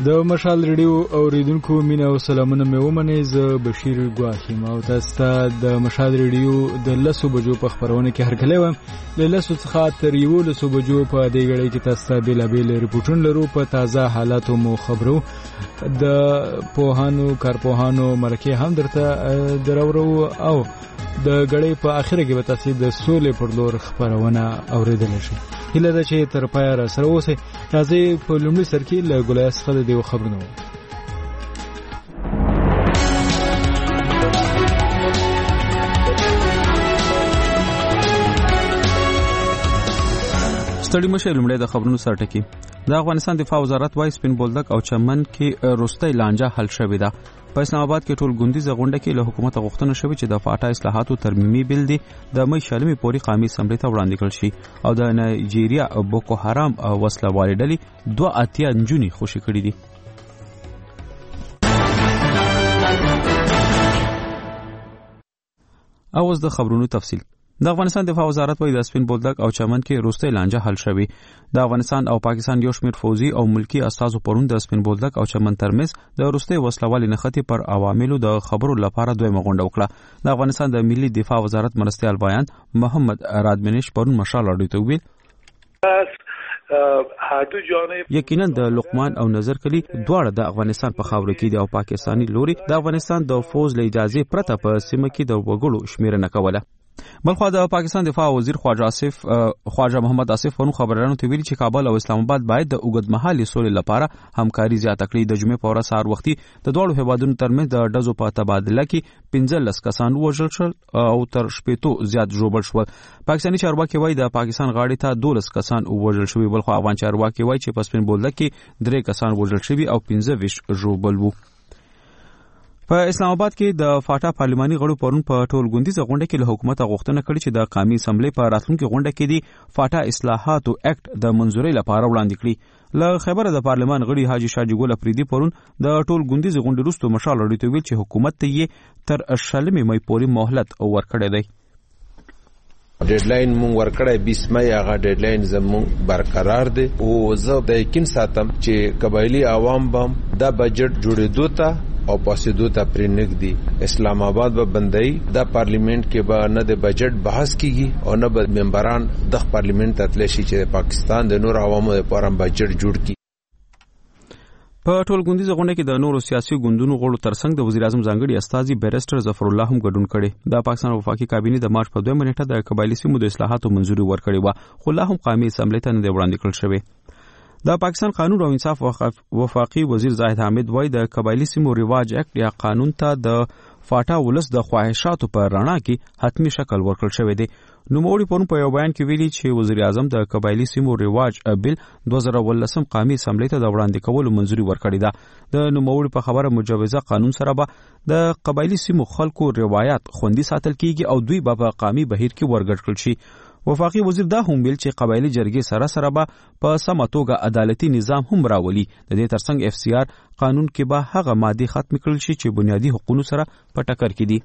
د مشال ریډیو اوریدونکو مینه او سلامونه مې ومنئ. زه بشیر ګواښ یم او تاسو ته د مشال ریډیو د 10 بجو په خبرونه کې هرکلی وایم. له 10 څخه تر 11 بجو په دې غړي کې تاسو ته بیلابیل ریپورټونه لرو. په تازه حالاتو مو خبرو د پوهانو کارپوهانو مرکه هم درته درورو او د غړي په اخره کې به تاسو د سولې پر لور خبرونه اوریدل شي. هله دا چې تر پای را سره اوسه. راځي په لومړي سر کې له ګولای څخه د خبرونو. ستړي مشه لومړی د خبرونو سره ټکی. د افغانستان دفاع وزارت وايي سپین بولدک او چمن کې روستۍ لانجه حل شوې ده. په اسلام آباد کې ټول ګوندیزه غونډه کې له حکومت غوښتنه شوې چې د فاټا اصلاحاتو ترمیمي بل دی د مې شلمي پوري قومي اسمبلی ته وړاندې کړل شي او د نایجیریا بوکو حرام وسله والي ډلې 2 اتیا نجونې خوشي کړې دي. اوس د خبرونو تفصیل. د افغانستان دفاع وزارت وايي د سپین بولدک او چمن کې روستۍ لانجه حل شوې. د افغانستان او پاکستان یو شمېر فوزي او ملکی استازو پرون د سپین بولدک او چمن ترمنځ د روستۍ وسلوالي نښتې پر عواملو د خبرو لپاره دویمه غونډه وکړه. د افغانستان د ملي دفاع وزارت مرستیال بیان محمد رادمنش پرون مشال اړوي ته ویل یقینا د لقمان او نظر کلی دواړه د افغانستان په خاور کې دي او پاکستاني لوري د افغانستان د فوز له اجازه پرته په سیمه کې د وګړو شمیرنه کوله. بلخو د پاکستان دفاع وزیر خواجه محمد آصف پرون خبرانو ته ویلي چې کابل او اسلام آباد باید د اوږدمهالې سولې لپاره همکاري زیاته کړي. د جمعې په ورځ سهار وختي د دواړو هیوادونو ترمنځ د ډزو په تبادله کې 15 کسان وژل شول او تر 80 زیات ژوبل شول. پاکستاني چارواکي وایي د پاکستان غاړې ته 12 کسان وژل شوي. بلخو افغان چارواکي وایي چې په سپین بولدک کې 3 کسان وژل شوي او 15 ژوبل وو. په اسلام آباد کې د فاټا پارلماني غړو پرون په ټول ګوندیزه غونډه کې له حکومت غوښتنه کړې چې د قومي اسمبلی په راتلونکي غونډه کې دی فاټا اصلاحاتو اکټ د منځوري لپاره وړاندې کړي. له خبره د پارلمان غړي حاجی شاجي ګل افریدي پرون د ټول ګوندیزه غونډې وروسته مشال اړوي ته ویل چې حکومت ته یې تر 20 مې پورې مهلت ورکړی دی. ډیډلاین مونږ ورکړی 20 مې هغه ډیډلاین زموږ برقرار دی او زه د یقین ساتم چې قبایلی عوام بم د بجټ جوړېدو ته او پاسېدو ته پرې نږدې اسلام آباد به بندي د پارلیمنت کې به نه د بجټ بحث کیږي او نه به ممبران د پارلیمنت ته تللی شي چې پاکستان د نور عوامو لپاره بجټ جوړ کړي. په ټول ګوندیزه غونډه کې د نورو سیاسي ګوندونو غړو ترڅنګ د وزیر اعظم ځانګړي استازي بیرسټر ظفر الله هم ګډون کړي. د پاکستان وفاقي کابینه د مارچ په 2 نیټه د قبایلی سیمو د اصلاحاتو منځوري ورکړې و خو لا هم قومي اسمبلی ته نه وړاندې کړل شوی. د پاکستان قانون او انصاف وفاقي وزیر زاهد حامد وایي د قبایلی سیمو رواج اکټ یا قانون ته د فاټا ولس د خواهشاتو په رڼا کې حتمی شکل ورکړل شوی دی. نوموړي پرون په یو بیان کې ویلي چې وزیر اعظم د قبایلی سیمو رواج بل 2018 قومي اسمبلی ته د وړاندې کولو منځوري ورکړی ده. د نوموړي په خبره مجوزه قانون سره به د قبایلی سیمو خلکو روایت خوندي ساتل کیږي او دوی به په قومي بهیر کې ورګډ کړل شي. وفاقي وزیر دا هم ویل چې قبایلی جرګې سره سره به په سمه توګه عدالتي نظام هم راولي. د دې ترڅنګ اف سی آر قانون کې به هغه ماده ختم کړل شي چې بنیادی حقوقو سره په ټکر کې دي.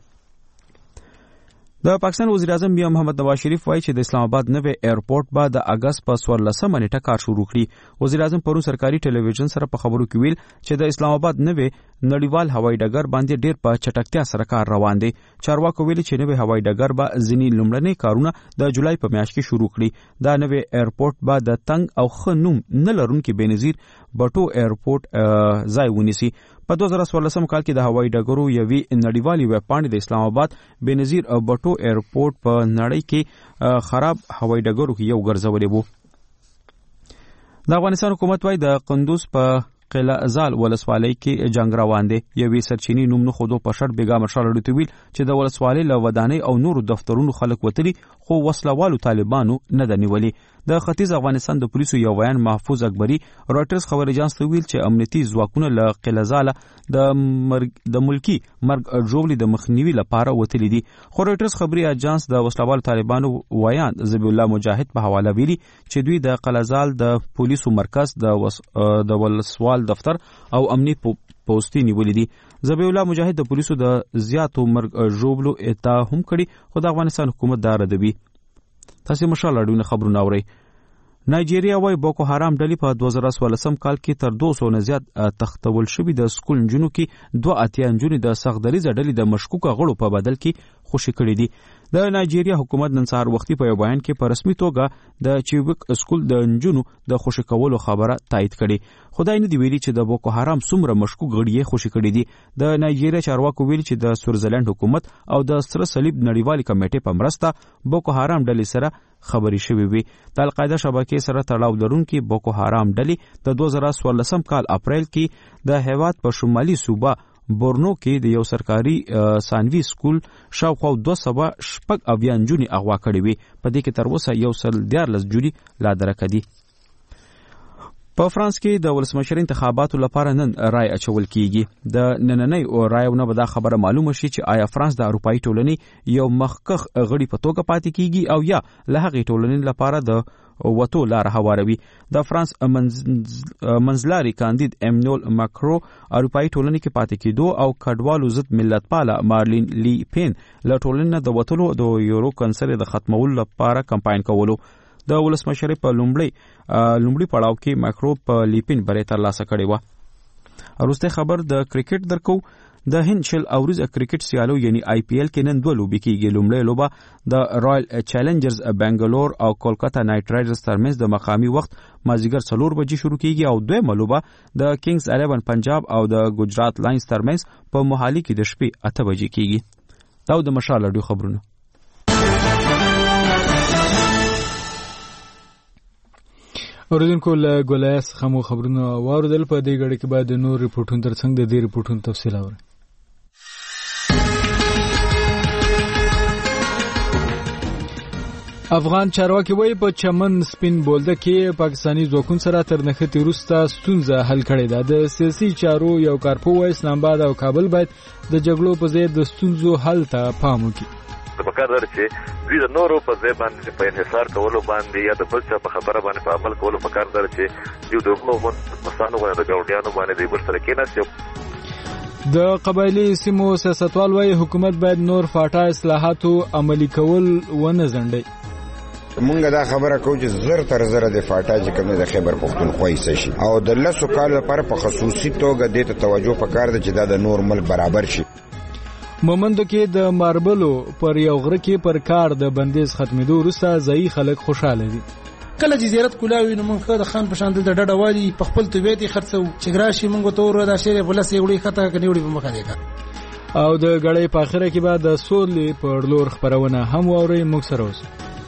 د پاکستان وزیر اعظم میا محمد نواز شریف وایي چې د اسلام آباد نوې ایرپورټ به د اگست په 14 نیټه کار شروع کړي. وزیر اعظم پرون سرکاري ټلویزیون سره په خبرو کې ویل چې د اسلام آباد نوې نړیوال هوایي ډګر باندې ډیر په چټکتیا سره کار روان دی. چارواکو ویلي چې نوې هوایي ډګر به ځینې لومړني کارونه د جولای په میاشت کې شروع کړي. دا نوې ایرپورټ به د تنگ او ښه نوم نه لرونکي بېنظیر بټو ایرپورټ ځای ونیسي. په 2014 کال کې د هوایي ډګرو یوې نړیوالې ویب پاڼې د اسلام آباد بېنظیر بټو ایرپورټ په نړۍ کې خراب هوایي ډګرو کې یو ګرځولې وو. د افغانستان حکومت وايي د قندوز په قلعه زال ولسوالۍ کې جنگ روان دی. یوې سرچینی نوم نه خودو په شرط بیګا مشال اړوي ویل چې د ولسوالۍ له ودانۍ او نورو دفترونو خلک وتلي خو وسلوالو طالبانو نه د نیولي. د ختیځ افغانستان د پولیسو یو ویان محفوظ اکبری رويټرز خبري اژانس ته ویل چې امنیتي ځواکونه له قلعه زال د ملکی مرګ جوړلي د مخنیوي لپاره وتلي دي. خو رويټرز خبري اژانس د وسلوالو طالبانو ویان ذبیح الله مجاهد په حواله ویلي چې دوی د قلعه زال د پولیسو مرکز د ولسوال دفتر او امني پوسټي نیولې دي. ذبیح الله مجاهد د پولیسو د زیاتو مرګ جوړلو ادعا هم کړي خو د افغانستان حکومت دا ردوي. تاسو مشال اړوند خبرونه اورئ. نایجیریا وايي بوکو حرام ډلې په 2014 کال کې تر 200 نه زیات تختول شوي د سکول نجونو کې 2 نجونې د سختدریزه ډلې د مشکوکه غړو په بدل کې خوشي کړي دي. د نایجیریا حکومت نن سهار وختي په یو بیان کې په رسمي توګه د چیوبک سکول د نجونو د خوشي کولو خبره تایید کړي. خدای نه دی ویلي چې د بوکو حرام څومره مشکوک غړي یې خوشي کړي دي. د نایجیریا چارواکو ویلي چې د سویټزرلند حکومت او د سره صلیب نړیوالې کمیټې په مرسته بوکو حرام ډلې سره خبري شوې وي. د القاعده شبکې سره تړاو لرونکي بوکو حرام ډلې د 2014 کال اپریل کې د هیواد په شمالي صوبه بورنو کې د یو سرکاري ثانوي سکول شاوخوا 280 نجونې اغوا کړې وي. په دې کې تر اوسه 114 جوړي لا درکه دي. په فرانس کې د ولسمشر انتخاباتو لپاره نن رای اچول کیږي. د نننۍ رایونه به دا خبره معلومه شي چې آیا فرانس د اروپایي ټولنې یو مخکښ غړي په توګه پاتې کیږي او یا له هغې ټولنې لپاره د وتو لار هواروي. د فرانس منځلاري کاندید امانوئل ماکرو اروپایي ټولنې کې پاتې کېدو او کډوالو ضد ملتپاله مارلین لی پین له ټولنې د وتلو د یورو کنسل د ختمولو لپاره کمپاین کولو. د ولسمشر په لومړي پړاو کې ماکرو په لیپین بری ترلاسه کړې و. وروسته خبر د کرکټ درکو. د هند شل اوریز کرکټ سیالو یعنی آی پی ایل کې نن 2 لوبې کېږي. لومړی لوبه د رایل چیلنجرز بنگلور او کولکاتا نایټ رایډرز ترمنځ د مقامي وخت مازیګر 4 بجې شروع کېږي او دویمه لوبه د کینګز 11 پنجاب او د ګجرات لاینز ترمنځ په موهالي کې د شپې 8 بجې کېږي. دا د مشال اډیو خبرونه. اوریدونکو له ګولایس خمو خبرونه واردل. په دې غړي کې بعد نور ریپورتونو ترڅنګ د دې ریپورتونو تفصیل اورئ. افغان چارواکي وایي په چمن سپین بولده کې پاکستاني ځواکونو سره تر نښتې وروسته ستونزه حل کړې ده. د سیاسي چارو یو کارپوه اسلام آباد او کابل باید د جګړو په ځای د ستونزو حل ته پام وکړي. په کار در چې دوی د نورو په ځای باندې په انحصار کولو باندې یا د بل څه په خبره باندې په عمل کولو په کار در چې دوی د حکومت مسانو باندې د ګاونډیانو باندې د ورسره کېناستي. د قبایلی سیمو سیاستوال وایي حکومت باید نور فاټا اصلاحاتو عملي کول ونه ځنډي. مونږ دا خبره کوو چې زر تر زر د فاټا چې کوم د خیبر پختونخوا حصہ شي او د لسو کال لپاره په خصوصي توګه د توجه په کار ده چې دا د نور ملک برابر شي. مومندو کې د ماربلو پر یو غره کې پر کار د بندیز ختمېدو وروسته ځایي خلک خوشاله دي. کله چې زیارت کولاوي نو موږ د خان په شان د ډډه والی په خپل طبيعت خرڅو چې ګراشي موږ ته ور د شهر بلس یوړي خطا کنيوړي په مخه دی او د غړې په اخره کې بعد د سولې پر لور خبرونه هم ووري موږ سره اوس.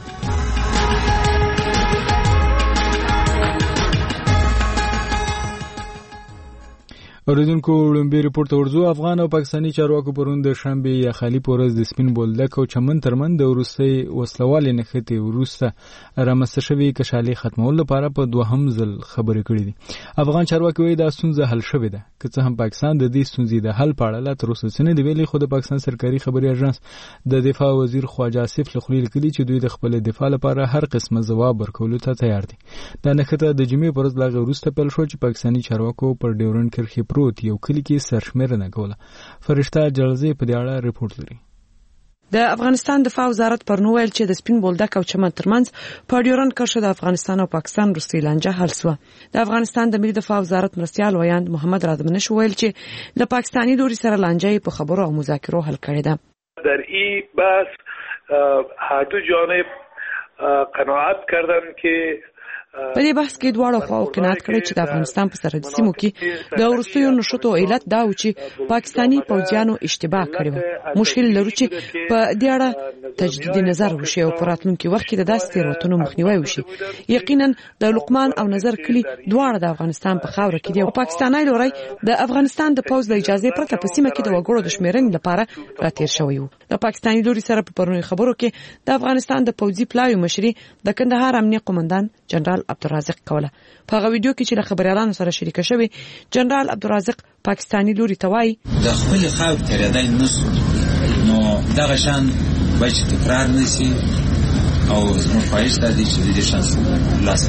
اوریدونکو لومبي ریپورت ورزو. افغان او پاکستاني چارواکو پرون د شنبه یا خالی پورز د سپین بولدک او چمن ترمن د روسي وسلوالې نښتې ورسته رامنځته شوې کشالي ختمول لپاره په دوهم ځل خبرې کړې دي. افغان چارواکي وایي دا ستونزه حل شوې ده. که څه هم پاکستان د دې ستونزې د حل په اړه لا تر اوسه څه نه دی ویلي، خو د پاکستان سرکاري خبري اژانس د دفاع وزیر خواجه آصف لخولی لیکلي چې دوی د خپل دفاع لپاره هر قسمه ځواب ورکولو ته تیار دي. دا نښته د جمعې پر ورځ لا وروسته پیل شو چې پاکستاني چارواکو پر ډیورنډ کرښې پروت یو کلی کې سرشمېرنه کوله. فرشته جلزی په دې اړه ریپورت لري. د افغانستان دفاع وزارت پرون ویل چې د سپین بولدک او چمن ترمنځ په ډیورنډ کرښه د افغانستان او پاکستان وروستۍ لانجه حل شوه. د افغانستان د ملي دفاع وزارت مرستیال ویاند محمد رادمنش ویل چې د پاکستاني لوري سره لانجه په خبرو او مذاکرو حل کړې ده. در این بحث هر دو جانب قناعت کردند که په دې بحث کې دواړه خواو قناعت کړي چې د افغانستان په سرحدي سیمو کې د وروستیو نشټو علت دا و چې پاکستاني پوځیانو اشتباه کړی و. مشکل لرو چې په دې اړه تجدید نظر وشي او په راتلونکي وخت کې د داسې تېروتنو مخنیوي وشي. یقینا د لقمان او نظر کلی دواړه د افغانستان په خاوره کې دي او پاکستاني لوري د افغانستان د پوځ د اجازه پرته په سیمه کې د وګړو د شمیرنې لپاره راتیر شوی و. د پاکستاني لوري سره په پرونی خبرو کې د افغانستان د پوځي پلاوي مشري د کندهار امنیه قومندان جنرال عبدالرازق کوله. په هغه ویډیو کې چې له خبريالانو سره شریک شوی جنرال عبدالرازق پاکستاني لوري ته وایي د خپل خاور ترېدل نسو نو دغه شان باید تکرار نشي او زموږ پایښت د دې شانس لاسه.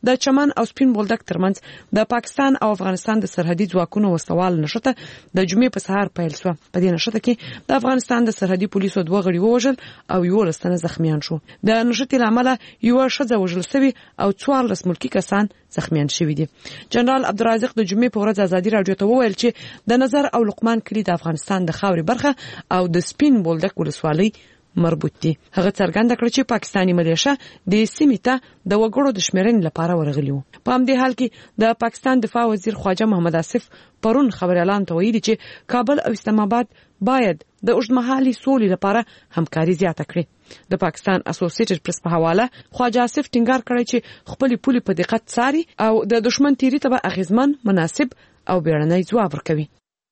د چمن او سپین بولدک ترمنځ د پاکستان او افغانستان د سرحدي ځواکونو وسوال نشته د جمعې په سهار پیل شو. په دې نشته کې د افغانستان د سرحدي پولیسو 2 غړي ووژل او 11 تنه زخمیان شو. د نشته لامل یو ښځه وژل شوې او 14 ملکی کسان زخمیان شوي دي. جنرال عبدالرازق د جمعې په ورځ ازادي راډیو ته وویل چې د نظر او لقمان کلی د افغانستان د خاورې برخه او د سپین بولدک ولسوالۍ مربوط دي. هغه څرګنده کړ چې پاکستانی ملیشه د سیمې ته د وګړو د شمیرنې لپاره ورغلي وو. په همدې حال کې د پاکستان دفاع وزیر خواجه محمد آصف پرون خبريالان ته ویلي چې کابل او اسلام آباد باید د اوږدمهالي سولې لپاره همکاري زیاته کړي. د پاکستان اسوسییټډ پریس په حواله خواجه آصف ټینګار کړی چې خپل پولي په دقت څاري او د دشمن تیری ته اغیزمن، مناسب او بیړنی ځواب ورکوي.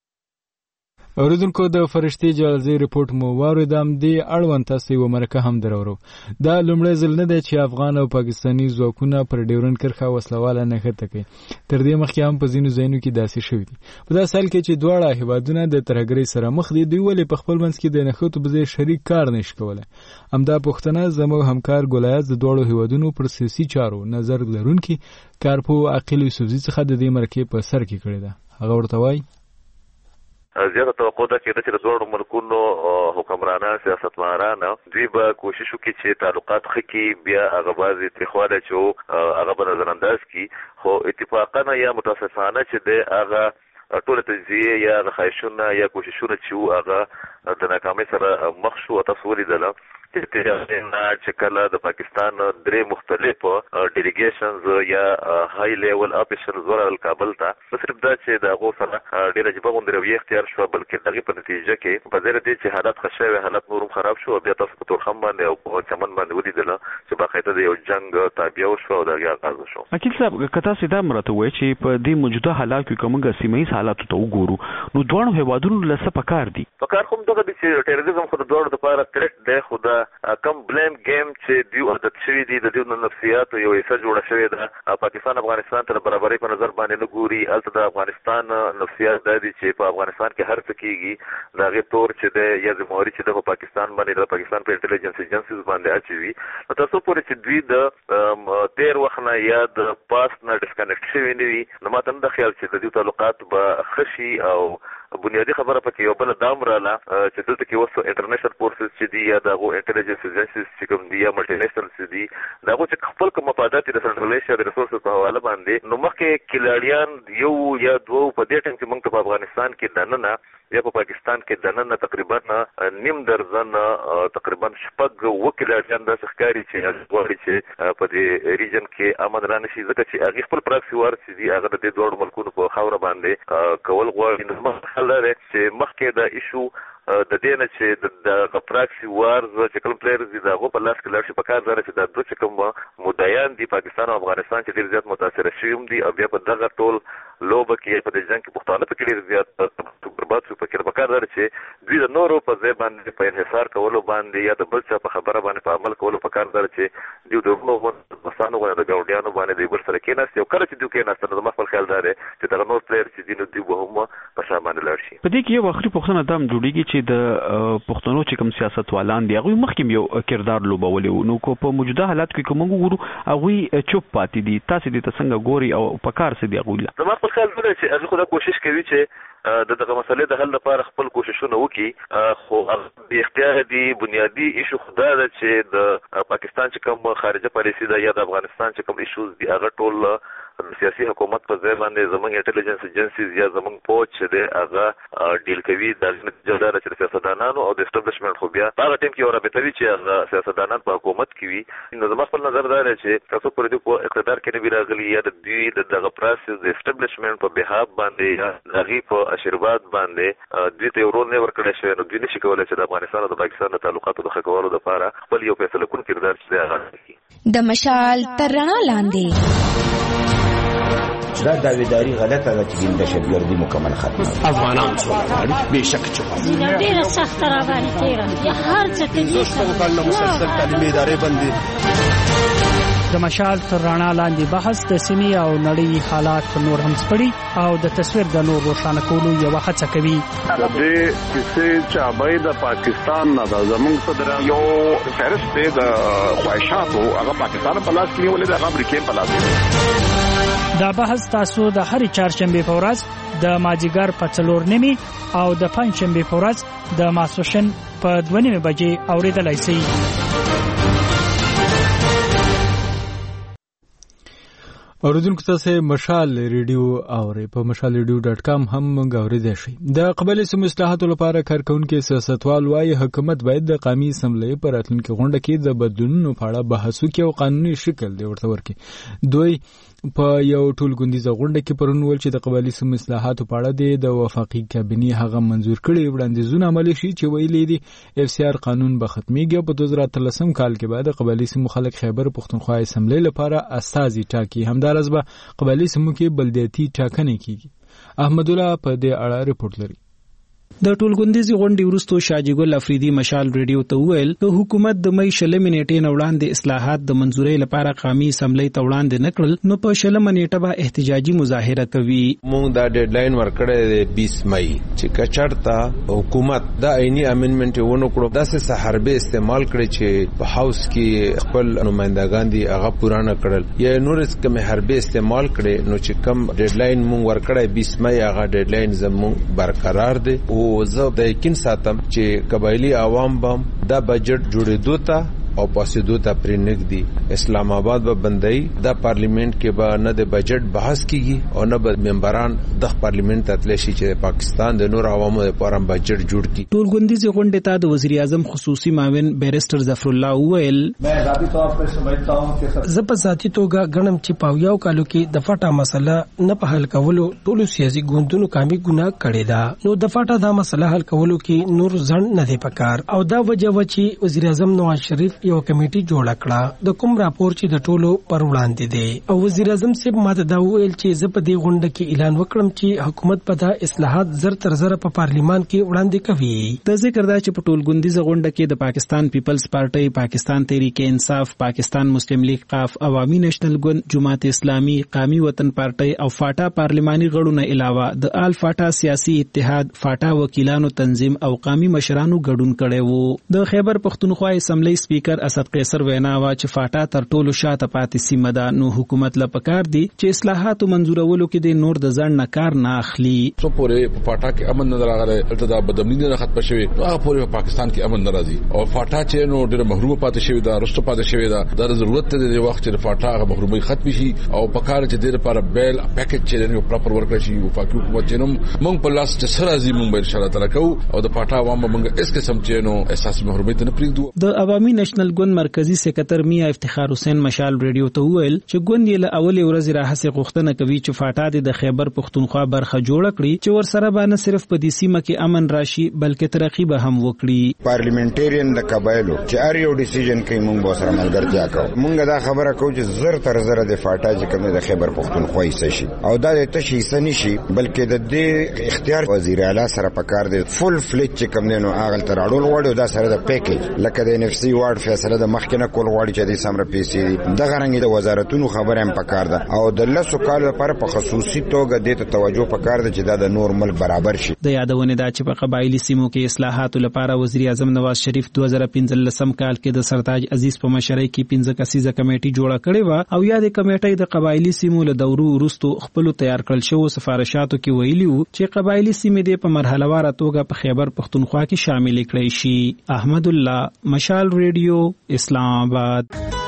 اوریدونکو د فرشتي جلزي رپورت مو واردم دی اړوند تاسو یو مرکه هم درورو. دا لومړی ځل نه دی چې افغان او پاکستانی ځواکونه پر ډیورن کرخه وسلواله نه خته کوي. تر دې مخکې هم په ځینو ځایونو کې داسې شوی دی. په داسې حال کې چې دواړه هیوادونه د ترهګرۍ سره مخ دي، دوی ولې په خپل منځ کې د نښتو په ځای شریک کار نشي کولای؟ همدا پوښتنه زموږ همکار ګولایز د دواړو هیوادونو پر سیاسي چارو نظر لرونکي کارپو عقیل یوسفزي څخه د دې مرکې په سر کې کړی ده. هغه ورته وایي زیاته توقع ده چې د دوه ملکونو حکمرانان سیاستمداران دوی به کوشش وکړي چې تعلقات ښه بیا هغه بعضې تریخوالی چې هغه به نظرانداز کړي، خو اتفاقا یا متاسفانه چې د هغه ټول تجزیه یا خواهشونه یا کوششونه چې هغه د ناکامۍ سره مخ شو. تاسو ولیدله چې کله د پاکستان 3 مختلف ډیلیګیشنز یا های لیول اپریشنز ورغلل کابل ته، نو صرف دا چې د هغو سره ډېره عجیبه غوندې رویه اختیار شوه، بلکې د هغې په نتیجه کې په ځای له دې چې حالات ښه شوي حالات نور هم خراب شو. بیا تاسو په تورخم باندې او په چمن باندې ولیدله چې باقاعده د یو جنګ تعبیه وشوه او د هغې آغاز وشو. عقیل صاحب که تاسو دا راته ووایئ چې په دې موجوده حالات کې که موږ سیمه ییز حالاتو ته وګورو نو دواړو هیوادونو له څه پکار دي؟ پکار خو همدغه دی چې ټیرریزم خو د دواړو دپاره تریټ دی، خو دا کم بلیم گیم چې دوی عادت شوي دي، د دوی نفسیاتو یو حصه جوړه شوې ده. پاکستان افغانستان ته د برابرۍ په نظر باندې نه ګوري. هلته د افغانستان نفسیات دا دي چې په افغانستان کې هر څه کېږي د هغې تور چې دی یا ذمهواري چې ده په پاکستان باندې د پاکستان په انټلیجنس ایجنسیز باندې اچوي. نو تر څو پورې چې دوی د تیر وخت نه یا د پاست نه ډسکنیکټ شوي نه وي، نو ما ته نه ده خیال چې د دوی تعلقات به ښه شي. او بنیادی خبره پکې یو بل دام رااله چې دلته کې اوس انټرنیشنل فورسز چې دي یا د هغو انټلیجنس ایجنسیز چې کوم دي یا ملټي نیشنل چې دي، د هغو چې خپل کوم مفادات دي د سنټرل ایشیا د ریسورسز په حواله باندې، نو مخکې کلاړیان یو یا دوه په دې ټایم کې موږ ته په افغانستان کې دننه یا په پاکستان کې دننه تقریبا نیم درزن تقریبا 6 کلاړیان داسې ښکاري چې غواړي چې په دې ریجن کې امن را نشي، ځکه چې هغې خپل پراکسي وار چې دي هغه د دې دواړو ملکونو په خاوره باندې کول غواړي. نو دا چې مخکې د ایشو د دې نه چې د پراکسي وارز چې کوم پلیرز دي د هغو په لاس کې لاړ شي، په کار دا چې دا دوه چې کوم مدعیان دي پاکستان او افغانستان چې ډېر زیات متاثره شوي هم دي، او بیا په دغه ټول لوبه کې په دې جنګ کې پښتانه پکې ډېر زیات برباد شو. پکې په کار دا چې دوی د نورو په ځای باندې په انحصار کولو باندې یا د بل چا په خبره باندې په عمل کولو په کار دا چې دوی د افغانستان غواړي د ګاونډیانو باندې د بل سره کېناستي، او کله چې دوی کېناستل نو زما خپل خیال دا دی چې دغه نور پلیر چې دي نو دوی به هم په شا باندې لاړ شي. په دې کې یو آخري پوښتنه دا هم جوړېږي چې د پښتنو چې کوم سیاستوالان دي هغوی مخکې یو کردار لوبولی و، نو که په موجوده حالاتو کې که موږ وګورو هغوی چوپ پاتې دي. تاسې دې ته څنګه ګورئ او په کار څه دي هغوی له؟ زما خپل خیال دا دی چې هغوی خو دا کوشش کوي چې د دغه مسلې د حل لپاره خپل کوششونه وکړي، خو بې اختیاره دي. بنیادي ایشو خو دا ده چې د پاکستان چې کوم خارجه پالیسي ده یا د افغانستان چې کوم ایشوز دي هغه ټول د سیاسي حکومت په ځای باندې زموږ انټلیجنس ایجنسیز یا زموږ پوج چې دی هغه ډیل کوي. د نتیجه دا ده چې د سیاستدانانو او د اسټابلیشمنټ خو بیا په هغه ټایم کې یو رابطه وي چې هغه سیاستدانان په حکومت کې وي. نو زما خپل نظر دا دی چې تاسو پورې دوی په اقتدار کې نه وي راغلي یا د دوی د دغه پروسس د اسټابلیشمنټ په بهاب باندې یا د هغې په آشیرواد باندې دوی ته یو رول نه ورکړی شوی، نو دوی نشي کولی چې د افغانستان او د پاکستان د تعلقاتو د ښه کولو لپاره خپل یو فیصله کوونکی کردار چې دی هغه وکړي. د مشال تر رڼا لاندې دا داویداری غلطه ده چې دهشتګردي مکمل ختمه. افغانان څومره بېشک چوپه ډېره سخته راباندې تېره یا هر څه ته مسلسل تعلیمي ادارې بندې د مشال تر رڼا لاندې بحث د سیمې او نړۍ حالات نور هم سپړي او د تصویر د نور روښانه کولو یو هڅه کوي. د دې کیسې چې د پاکستان نه د زمونږ صدر یو فهرست دی د خواهشاتو هغه پاکستان په لاس کې ولې د امریکا په لاس کې. دا بحث تاسو د هر چهارشنبه په ورځ د مازیګر په 4:30 او د پنځشنبه په ورځ د ماسوشن په 2:30 بجې اوریدلای شئ. اوریدونکو تاسو مشال ریډیو اوري په mashalradio.com هم موږ اوریدای شئ. د قبایلی سیمو اصلاحاتو لپاره کارکونکو سیاستوال وايي حکومت باید د قومي اسمبلی پر راتلونکي غونډه کې د بدلونونو په اړه بحث وکړي او قانوني شکل دی ورته ورکړي. دوی په یو ټولګوندیزه غونډه کې پرون ویل چې د قبایلی سیمو اصلاحاتو په اړه د وفاقي کابینې هغه منزور کړي وړاندیزونه عملي شي چې ویلي دي FCR قانون به ختميږي. په 2013 کال کې بعد قبایلی سیمو خلک خیبر پختونخوا اسمبلی لپاره استازي ټاکي. همدارس به قبایلی سیمو کې بلدیاتي ټاکنې کیږي. احمد الله په دې اړه رپورټ لري. د ټولګوندیزي غونډې وروسته شاجي ګل افریدي مشال ریډیو ته وویل د حکومت د مې 20 نیټې نه وړاندې اصلاحات د منزورۍ لپاره قومي اسمبلی ته وړاندې نکړل نو په 20 نیټه به احتجاجي مظاهره کوي. مونږ دا ډیډلاین ورکړی دی 20 مئی چې کچړتا حکومت دا عیني امندمنت ونه کړو داسې حربي استعمال کړي چې په هاوس کې خپل نمائندګان دي هغه پورانه کړل یا نور کوم حربي استعمال کړي نو چې کم ډیډلاین مونږ ورکړی 20 مئی هغه ډیډلاین زموږ برقرار دی او زه د یقین ساتم چې قبایلی عوام بم دا بجټ جوړېدو ته او پاسېدو ته پرېنګ دي. اسلام آباد به بندي د پارلیمنت کې به نه د بجټ بحث کیږي او نه به ممبران د پارلیمنت ته تللی شي چې پاکستان د نور عوامو لپاره بجټ جوړ کړي. ټولګوندیزي غونډې ته د وزیر اعظم خصوصي معاون بیرسټر ظفر الله وویل زه په ذاتي توګه غنم چې پاویاو کالو کې د فاټا مسله نه په حل کولو ټولو سیاسي ګوندونو کامي ګناه کړې ده نو د فاټا دا مسله حل کولو کې نور ځن نه دی پکار او دا وجه و چې وزیر اعظم نواز شریف یو کمیټي جوړ کړه د کوم راپور چې د ټولو پر وړاندې دی او وزیر اعظم صاحب ماته دا ویل چې زه په دې غونډه کې اعلان وکړم چې حکومت په دا اصلاحات زر تر زر په پارلیمان کې وړاندې کوي. د ذکر دا چې په ټولګوندیزه غونډه کې د پاکستان پیپلز پارټي پاکستان تحریک انصاف پاکستان مسلم لیگ قاف عوامي نېشنل ګوند جماعت اسلامي قومي وطن پارټي او فاټا پارلیماني غړو نه علاوه د آل فاټا سیاسي اتحاد فاټا وکیلانو تنظیم او قومي مشرانو ګډون کړي وو. د خیبر پختونخوا اسمبلی سپیکر اسد قیصر وینا وا چې فاټا تر ټولو شاته پاتې سیمه ده نو حکومت له پکار دی چې اصلاحات منزورولو کې د نور د ځړ نه کار نه اخلي. څو پورې په فاټا کې امن نه راغلی الته دا بدامني نه ختم شوی نو هغه پورې په پاکستان کې امن ناراضي او فاټا چې نو ډېر محروم پاتې شوی دا رښتو پاتې شوی دا د ضرورت ته د وخت چې فاټا هغه محرومي ختم شي او پکار چې د لپاره بیل پیکج چې نو پراپر ورکړي شي او فاکو حکومت چې نو موږ په لاس چې سره ازي موږ ان شاء الله تعالی کو او د فاټا عوام موږ اس قسم چې نو احساس محرومي ته نه پریږدو. د عوامي نېشنل ګوند مرکزی سکرټر میا افتخار حسین مشال ریډیو ته ویل چې ګوند یې له اولې ورځې راهسې غوښتنه کوي چې فاټا د خیبر پختونخوا برخه جوړ کړي چې ورسره باندې صرف په دې سیمه کې امن راشي بلکې ترقی به هم وکړي. پارلیمنټریان د قبایلو چې ار یو ډیسیژن کوي موږ به سره ملګرتیا کوو. موږ دا خبره کوو چې زر تر زر د فاټا چې کوم د خیبر پختونخوا یې شي او دا د تشي سني شي بلکې د دې اختیار وزیر اعلی سره پکار دی فل فلیج چې کوم نه نو اغل تر اړول وړو دا سره د پیکج لکه د NFC وارد فیصله د مخکنه کول وړي چې د سمره پیسې د غرنګ د وزارتونو خبره هم پکار ده او د لسو کال لپاره په خصوصي توګه د توجه پکار ده چې دا د نور ملک برابر شي. د یادونه دا چې په قبایلی سیمو کې اصلاحاتو لپاره وزیر اعظم نواز شریف 2015 کال کې د سرتاج عزیز په مشرۍ کې 15 کسیزه کمیټه جوړه کړې و او یا د کمیټې د قبایلی سیمو له دورو وروسته خپل تیار کړل شو سفارشاتو کې ویلي وو چې قبایلی سیمې د په مرحله واره توګه په خیبر پختونخوا کې شامل کړي شي. احمد الله مشال ریډیو اسلام آباد.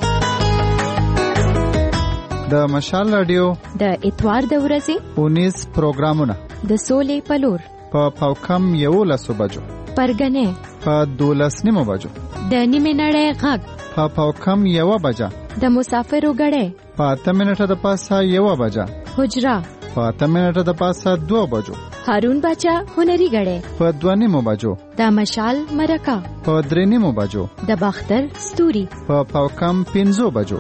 د مشال رادیو د اتوار د ورځې 19 پروګرامونه د سولې پلور په پاوکم 11 بجو پرګنې په 12 بجو د نیمه نړۍ غږ په پاوکم 1 بجه د مسافرو غړې په 8 منټه د پاسه 1 بجه حجرا په 8 منټه د پاسه 2 بجو هارون بچا هنري غړې په 2 بجو د مشال مرکه په 3 بجو د باختر ستوري په پاوکم 15 بجو.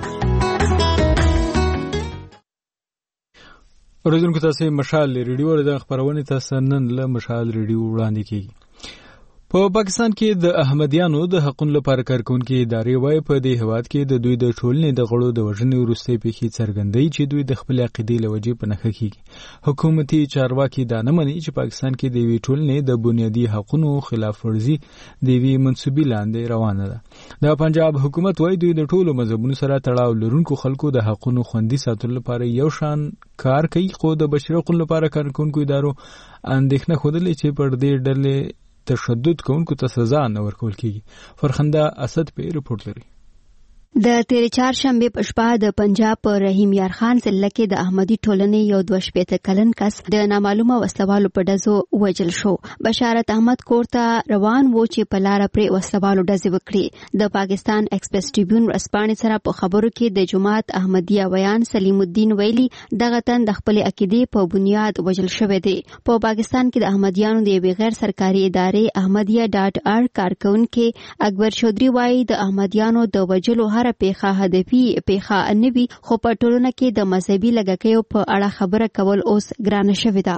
اوریدونکو تاسو مشال ریډیو د خبرونه تاسو نن له مشال ریډیو وړاندې کیږي. په پاکستان کې د احمدیانو د حقوقو لپاره کارکونکو ادارې وايي په دې هواد کې د دوی د ټولنې د غړو د وژنې وروستي پیښې څرګندوي چې دوی د خپل عقیدې لوجې په نخښه کیږي. حکومتي چارواکي دا نه مني چې پاکستان کې د وی ټولنې د بنیادي حقوقو خلاف ورزي د وی منسوبي لاندې روانه ده. د پنجاب حکومت وايي دوی د ټولو مذهبونو سره تړاو لرونکو خلکو د حقوقو خوندي ساتلو لپاره یو شان کار کوي، خو د بشري حقوقو لپاره کارکونکو ادارو اندېښنه خوده چې پر دې ډلې تشدد کوونکو ته سزا نه ورکول کیږي. فرخنده اسد په ریپورت لري. د تیر چهارشنبه په شپه د پنجاب په رحیم یار خان ضلع کې د احمدي ټولنې یو 22 کلن کس د نامعلومه وسلوالو په ډزو وژل شو. بشارت احمد کور ته روان و چې په لار پرې وسلوالو ډزې وکړي. د پاکستان ایکسپریس ټریبیون رسپانې سره په خبرو کې د جماعت احمدیه ویان سلیم الدین ویلي دغه تن د خپل عقیدې په بنیاد وژل شوی دی. په پاکستان کې د احمدیانو د یوې غیر سرکاري ادارې احمدیه.r کارکونکو اکبر چودھری وایي د احمدیانو د وژلو پیخه هدفي پیخه انوي، خو په ټولنه کې د مذهبي لګکیو په اړه خبره کول اوس ګرانه شوې ده.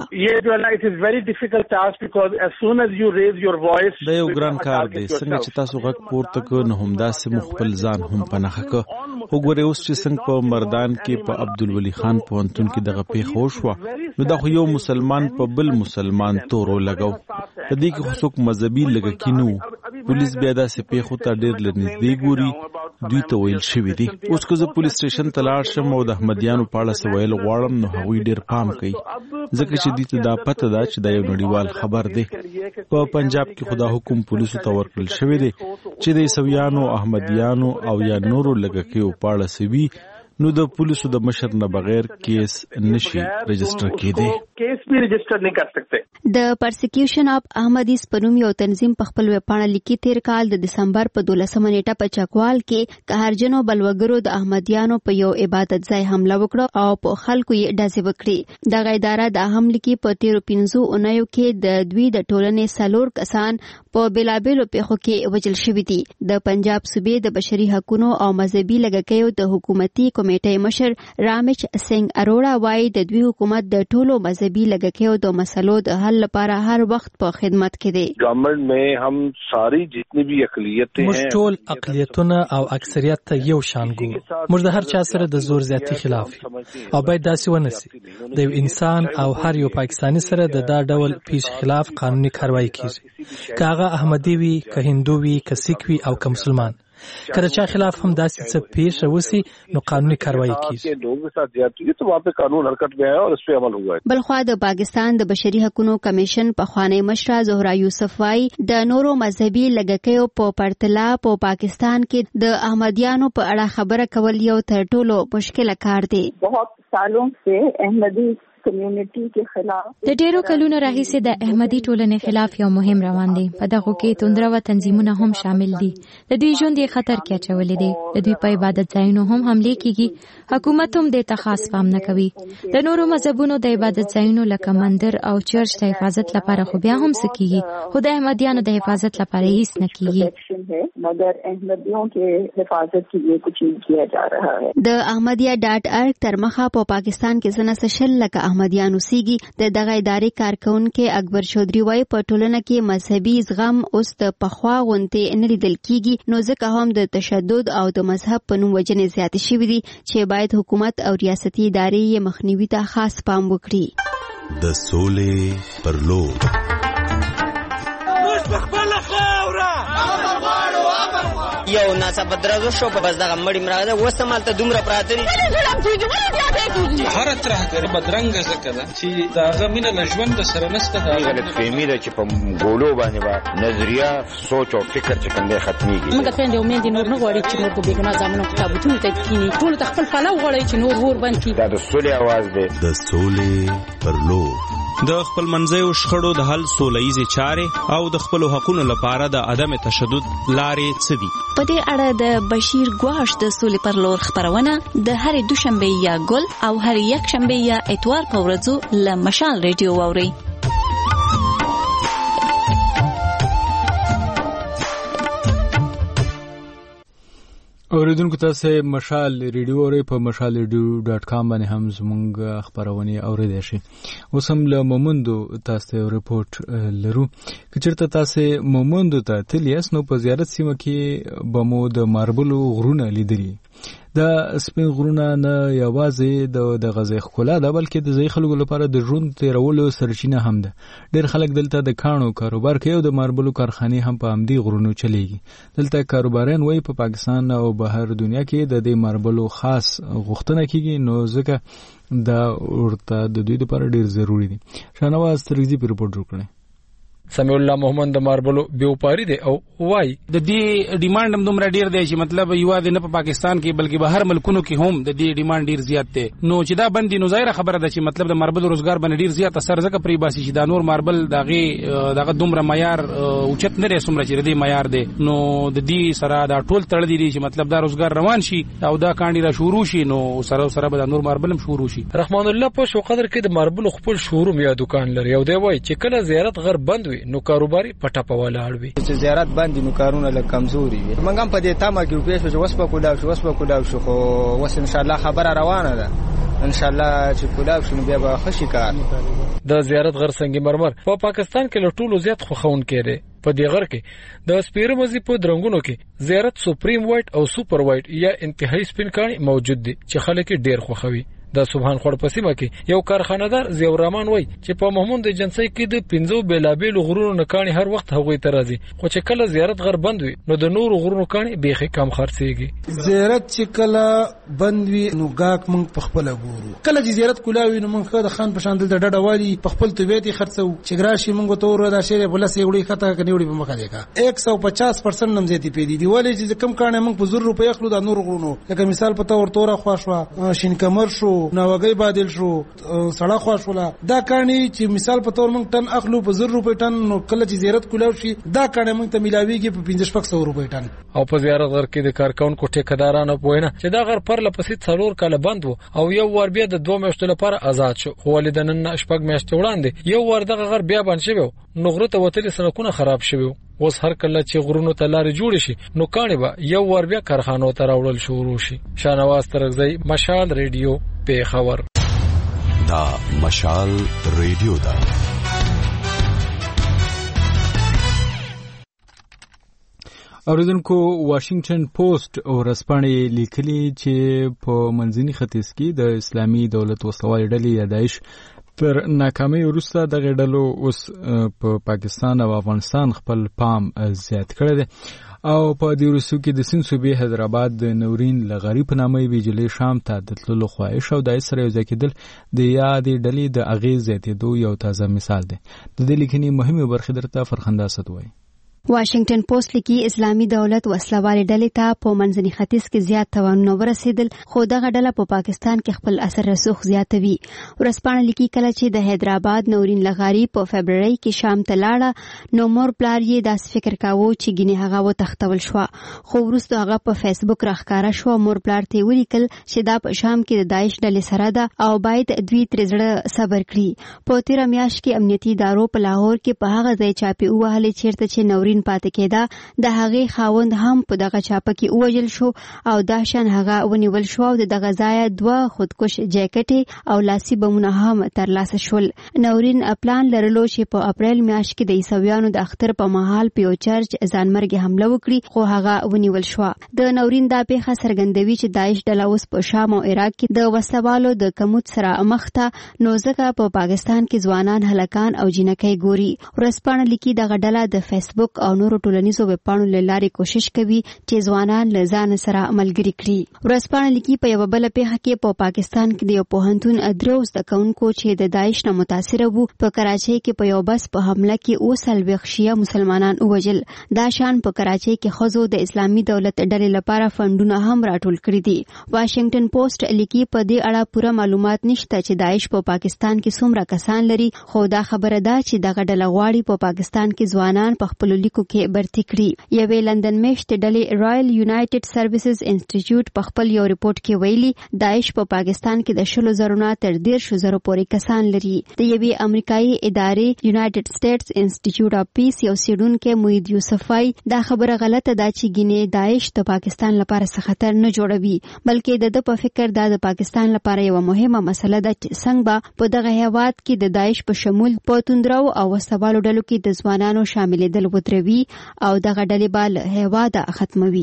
دا یو ګران کار دی. څنګه چې تاسو غږ پورته کړ نو همداسې مو خپل ځان هم پنهخه کړ. وګورئ اوس چې څنګه په مردان کې په عبدالولي خان پوهنتون کې دغه پیښه وشوه، نو دا خو یو مسلمان په بل مسلمان تورو لګاو. په دې کې خو څوک مذهبي لګکی نه و. پولیس بیا داسې پیښو ته ډېر لنږدې ګوري. دوی ته ویل شوي دي اوس که زه پولیس سټیشن ته لاړ شم او د احمدیانو په اړه څه ویل غواړم نو هغوی ډېر پام کوي، ځکه چې دوی ته دا پته ده چې دا یو نړیوال خبر دی. په پنجاب کې خو دا حکم پولیسو ته ورکړل شوی دی چې د عیسویانو، احمدیانو او یا نورو لږکیو په اړه څه وي نو د پولیسو د مشر نه بغیر کیس نشي رجسټر کېدی. د پرسیکیوشن اف احمدیز په نوم یو تنظیم په خپل ویبپاڼه لیکي تیر کال د دسمبر په 12 نیټه په چکوال کې قهرجنو بلوګرو د احمدیانو په یو عبادت ځای حمله وکړه او په خلکو یې ډزې وکړې. دغه اداره د حمله کې په 13 اونیو کې د دوی د ټولنې 4 کسان په بلابلو پیښو کې وژل شوي دي. د پنجاب صوبې د بشري حقوقو او مذهبي لګکیو د حکومتي کمیټې مشر رامیش سنگ اروڑا وایي د دوی حکومت د ټولو مذهبي لګکیو د مسلو د حل لپاره هر وخت په خدمت کې دی. گورنمنٹ میں ہم ساری جتنی بھی اقلیتیں ہیں موږ ټول اقلیتونه او اکثریت ته یو شان ګورو. موږ د هر چا سره د زور زیاتی خلاف او باید داسې ونه سي د یو انسان او هر یو پاکستانی سره د دا ډول پیښ خلاف قانوني کاروایی کیږي، که هغه احمدي وي، که هندو وي، که سیک وي او که مسلمان. کله چا خلاف هم داسې څه پیښ وسی نو قانوني کاروایی کیږي. بلخوا د پاکستان د بشري حقوقو کمیشن پخوانی مشره زهرا یوسف وايي د نورو مذهبي لګکیو په پرتله په پاکستان کې د احمدیانو په اړه خبره کول یو تر ټولو مشکل کار دی. بہت سالوں سے احمدی د ډیرو کلونو راهیسې د احمدي ټولنې خلاف یو مهم روان دی. په دغه کې توندرو تنظیمونه هم شامل دي. د دوی ژوند یې خطر کې اچولې دي. د دوی په عبادت ځایونو هم حمله کیږي. حکومت هم د تخاص پام نه کوي. د نورو مذهبونو د عبادت ځایونو لکه مندر او چرچ د حفاظت لپاره خو بیا هم سکیږي، خو د احمدیانو د حفاظت لپاره هیڅ نه کیږي. مگر احمدیوں کے حفاظت کے لیے کچھ نہیں کیا جا رہا ہے. د احمدیه.org تر مخه په پاکستان کې سنه شل لکه احمدیانو سیږي. د دغه ادارې کارکونکو اکبر چودھری وایي په ټولنه کې مذهبي زغم اوس د پخوا غونډې نه لیدل کیږي، نو ځکه هم د تشدد او د مذهب په نوم وجنې زیات شوې دي چې باید حکومت او ریاستي ادارې یې مخنیوي ته خاص پام وکړي. د سولې پر لور یو ناڅاپه درزو شو په بس دغه مړی مراغه وسته مالته دومره پراته دي هر طرح کې بدرنګ ځکه ده چې داغه مینه له ژوند سره نسته. دا غلط فهمي ده چې په ګولو باندې با نظریه سوچ او فکر چې څنګه ختميږي. موږ څنګه د امید نور نه غواړي چې نور په بیګنا ځامنو کتابونه ته کینی ټول خپل پلو غواړي چې نور ور باندې دا د سولې आवाज ده. د سولې پر لور د خپل منځیو شخړو د حل سولهییزې چارې او د خپلو حقوقو لپاره د عدم تشدد لارې څه دي؟ په دې اړه د بشیر ګواش د سولې پر لور خبرونه د هرې دوشنبه یا ګل او هرې یکشنبه یا اتوار په ورځو له مشال ریډیو واورئ. اوریدونکو تاسو مشال ریډیو اورئ په mashalradio.com باندې هم زموږ خبرونه اوریدئ شئ. اوس هم له مومندو تاسو ریپورت لرو. کچرته تاسو مومندو ته تلیاس نو په زیارت سیمه کې بمو د ماربلو غرونه لیدلي. د سپین غرونه نه یوازې د غزې ښکلا ده بلکې د ځای خلکو لپاره د ژوند تیرولو سرچینه هم ده. ډېر خلک دلته د کاڼو کاروبار کوي او د ماربلو کارخانې هم په همدې غرونو چلیږي. دلته کاروباران وایي په پاکستان او بهر دنیا کې د دې ماربلو خاص غوښتنه کیږي نو ځکه دا ورته د دوی لپاره ډېر ضروری دي. شاهنواز ترغزي په رپورټ جوړ کړی. سمیع الله محمد د ماربلو بیوپاری دی او وای د دې ډیماند هم دومره ډیر دی چې مطلب یو د نه په پاکستان کې بلکې بهر ملکونو کې هم د دې ډیماند ډیر زیات دی. نو چې دا بندي نو ظاهر خبره ده چې مطلب د ماربل روزګار باندې ډیر زیات اثر زکه پری باسي چې دا نور ماربل دغه دومره معیار اوچت نه رسوم چې د دې معیار دی. نو د دې سره دا ټول تړل دي چې مطلب دا روزګار روان شي او دا کاندي را شروع شي نو سره به نور ماربل هم شروع شي. رحمان الله په شو قدر کې د ماربل خپل شوروم یا دکان لري او دی وای چې کله زیارت غر بند نو کاروباري پټه په ولاړ وي. چې زیارت باندې نو کارونه له کمزوري وي. موږ هم په دې تمه کې پېښ شو وسپه کولاو شو خو وس ان شاء الله خبره روانه ده. ان شاء الله چې کولاو شنو بیا به خشي کار. د زیارت غر سنگ مرمر په پاکستان کې له ټولو زیات خوخون کړي. په دې غر کې د سپیره مزي په درنګونو کې زیارت سپریم وایټ او سپر وایټ یا انتهایی سپین کانی موجود دي چې خلک ډیر خوخوي. د سبحان خور په سیمه کې یو کارخانه‌دار زیور رحمان وای چې په محمود جنسي کې د 15 بیلابیل غرونو نکانی هر وخت هغوی ته راځي خو چې کله زیارت غر بند وي نو د نور غرونو کانی بیخي کم خرڅيږي. زیارت چې کله بند وي نو گاک مونږ په خپل ګورو. کله چې زیارت کولاوي نو مونږ د خان په شان دلته ډډه والی په خپل طبيعت خرڅو چې ګراشي مونږ ته ور دا شری بل سه وړي خطا کني وړي په مخه دیکا 150% نم زیاتی پیدي دی ولی چې کم کانه مونږ په 0 روپیا خلو د نور غرونو لکه مثال په تور توره خواشوا شین کمر شو نوګي بادل شو سړه خواشوله دا کانی چې مثال په تور مونږ ټن اخلو په 0 روپیا ټن نو کله چې زیارت کولاو شي دا کانه مونږ ته ملاويږي په 1500 روپیا ټن. او په زیارت غر کې د کارکونکو ټیکدارانو پوینه چې دا غر پر لپسې څلور کاله بند وو او یو ور بیا د 2 میاشتو لپاره آزاد شو. خو ولیدنن شپږ میاشتې وړاندې یو ور دغه غر بیا بند شوی نو غره ته وتلې سړکونه خراب شوی. اوس هر کله چې غرونو ته لارې جوړ شي نو کانی به یو ور بیا کارخانو ته راوړل شروع شي. شاهنواز ترغزی مشال ریډیو پیښور. دا مشال ریډیو دا اوریدونکو واشنگټن پوسټ او رسپانې لیکلي چې په منځني ختیځ کې د اسلامي دولت وسوالې ډلې یا داعش تر ناکامۍ وروسته دغه ډلو اوس په پاکستان او افغانستان خپل پام زیات کړی دی او په دې وروستیو کې د سند صوبې حیدرآباد د نورین لغاري په نامه ویجلې شام ته د تللو خواهش او د سره یو ځای کېدل د یادې ډلې د اغېز زیاتېدو یو تازه مثال دی. د دې لیکنې مهمه برخه درته فرخنده اسد وایي. واشنگټن پوسټ لیکي اسلامي دولت وسلوالې ډلې ته په منځني ختیځ کې زیات توانونه ورسېدل خو دغه ډله په پاکستان کې خپل اثر رسوخ زیاتوي. ورسپانه لیکي کله چې د حیدرآباد نورین لغاري په فبرवरी کې شام ته لاړه نو مور پلار یې داس فکر کاوه چې ګینه هغه وتښتول شو خو وروسته هغه په فیسبوک راخکاره شو. مور پلار ته ولیکل چې دا په شام کې د داعش ډلې سره ده او باید دوی تر زړه صبر کړي. په تیر میاشت کې امنیتي ادارو په لاهور کې په هغه ځای چاپی وهلې چیرته چې نورین پاتې کېده د هغې خاوند هم په دغه چاپه کې ووژل شو او دا شان هغه ونیول شو او دغه ځای 2 خودکش جیکټ او لاسي بمونه هم ترلاسه شول. نورین پلان لرلو چې په اپریل میاشت کې د عیسویانو د اختر په مهال په یو چرچ ځانمرګي حمله وکړي خو هغه ونیول شو. د نورین دا پیښه څرګندوي چې داعش ډله اوس په شام او عراق کې د وسوالو د کموت سره مخ ته نو ځکه په پاکستان کې ځوانان هلکان او جنکۍ ګوري. ورسپانه لیکي دغه ډله د فیسبوک او نورو ټولنیزو ویبپاڼو له لارې کوشش کوي چې ځوانان له ځان سره ملګري کړي. ورسپانه لیکي په یو بل پیښه کې په پاکستان کې د یو پوهنتون درو زده کوونکو چې د داعش نه متاثر وو په کراچۍ کې په یو بس په حمله کې اوسل وښیه مسلمانان ووجل. دا شان په کراچۍ کې خزو د اسلامي دولت ډلې لپاره فندونه هم راټول کړي دي. واشنگټن پوسټ لیکي په دې اړه پوره معلومات نشته چې داعش په پاکستان کې څومره کسان لري خو دا خبره ده چې دغه ډله غواړي په پاکستان کې ځوانان په خپل مسلکو کې برتي کړي. یوې لندن میشتې ډلې رائل یونایټډ سروسز انسټیټیوټ په خپل یو ریپورت کې ویلي داعش په پاکستان کې د 10,000 نه تر 13,000 پورې کسان لري. د یوې امریکایي ادارې یونایټډ سټیټس انسټیټیوټ اف پیس یو څېړونکی موحد یوسفی دا خبره غلطه ده چې ګینه داعش د پاکستان لپاره څه خطر نه جوړوي، بلکې د په فکر دا د پاکستان لپاره یو مهمه مسله ده چې څنګه په دغه هیواد کې د داعش په شمول په توندرو او وسوالو ډلو کې د ځوانانو شاملېدل ودروي او دغه ډلې به له هیواده ختموي.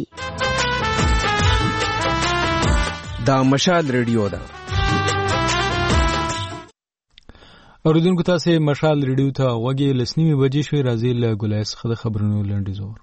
دا مشال ریډیو ده. اوریدونکو تاسو مشال ریډیو ته غوږی لسنیمه بجې شوي. راځي له ګولای څخه د خبرونو لنډیز اور.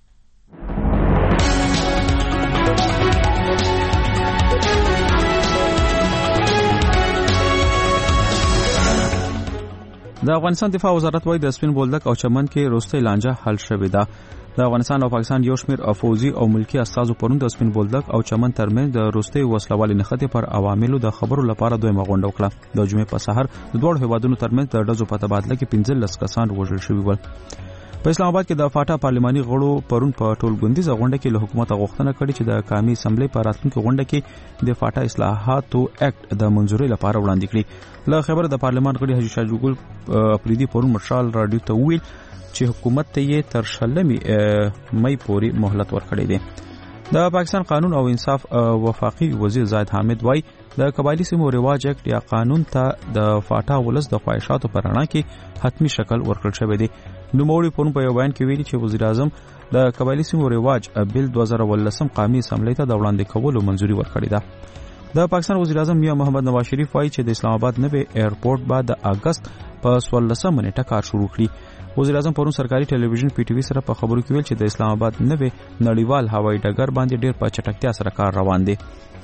د افغانستان دفاع وزارت وايي د سپین بولدک او چمن کې وروستۍ لانجه حل شوې ده. د افغانستان او پاکستان یو شمېر افوزي او ملکی استازو پرون د سپین بولدک او چمن ترمنځ د وروستۍ وسلوالې نښتې پر عواملو د خبرو لپاره دویمه غونډه وکړه. د جمعې په سحر د دوه هیوادونو ترمنځ د ډزو په تبادله کې 15 کسان وژل شوي ول. په اسلام آباد کې د فاټا پارلماني غړو پرون په ټولګوندیزه غونډه کې له حکومت غوښتنه کړې چې د قومي اسمبلی په راتلونکي غونډه کې د فاټا اصلاحاتو اکټ د منځوري لپاره وړاندې کړي. له خبره د پارلمان غړي حاجي شاجوګل افریدي پرون مشال رادیو ته ویل چې حکومت ته یې تر 20 مې پورې مهلت ورکړی دی. د پاکستان قانون او انصاف وفاقي وزیر زاهد حامد وايي د قبایلی سیمو رواج اکټ یا قانون ته د فاټا ولس د خواهشاتو پر رڼا کې حتمی شکل ورکړل شوی دی. نوموړي پرون په یو بیان کې ویلي چې وزیر اعظم د قبایلی سیمو رواج بل 2018 قومي اسمبلی ته د وړاندې کولو منځوري ورکړې ده. د پاکستان وزیر اعظم میا محمد نواز شریف وايي چې د اسلام آباد نوې ایرپورټ بعد د اگست په 16 نیټه کار شروع کړي. وزیر اعظم پرون سرکاري ټلویزیون پی ټی وی سره په خبرو کې ویل چې د اسلام آباد نوې نړیوال هوایي ډګر باندې ډېر په چټکتیا سره کار روان دی.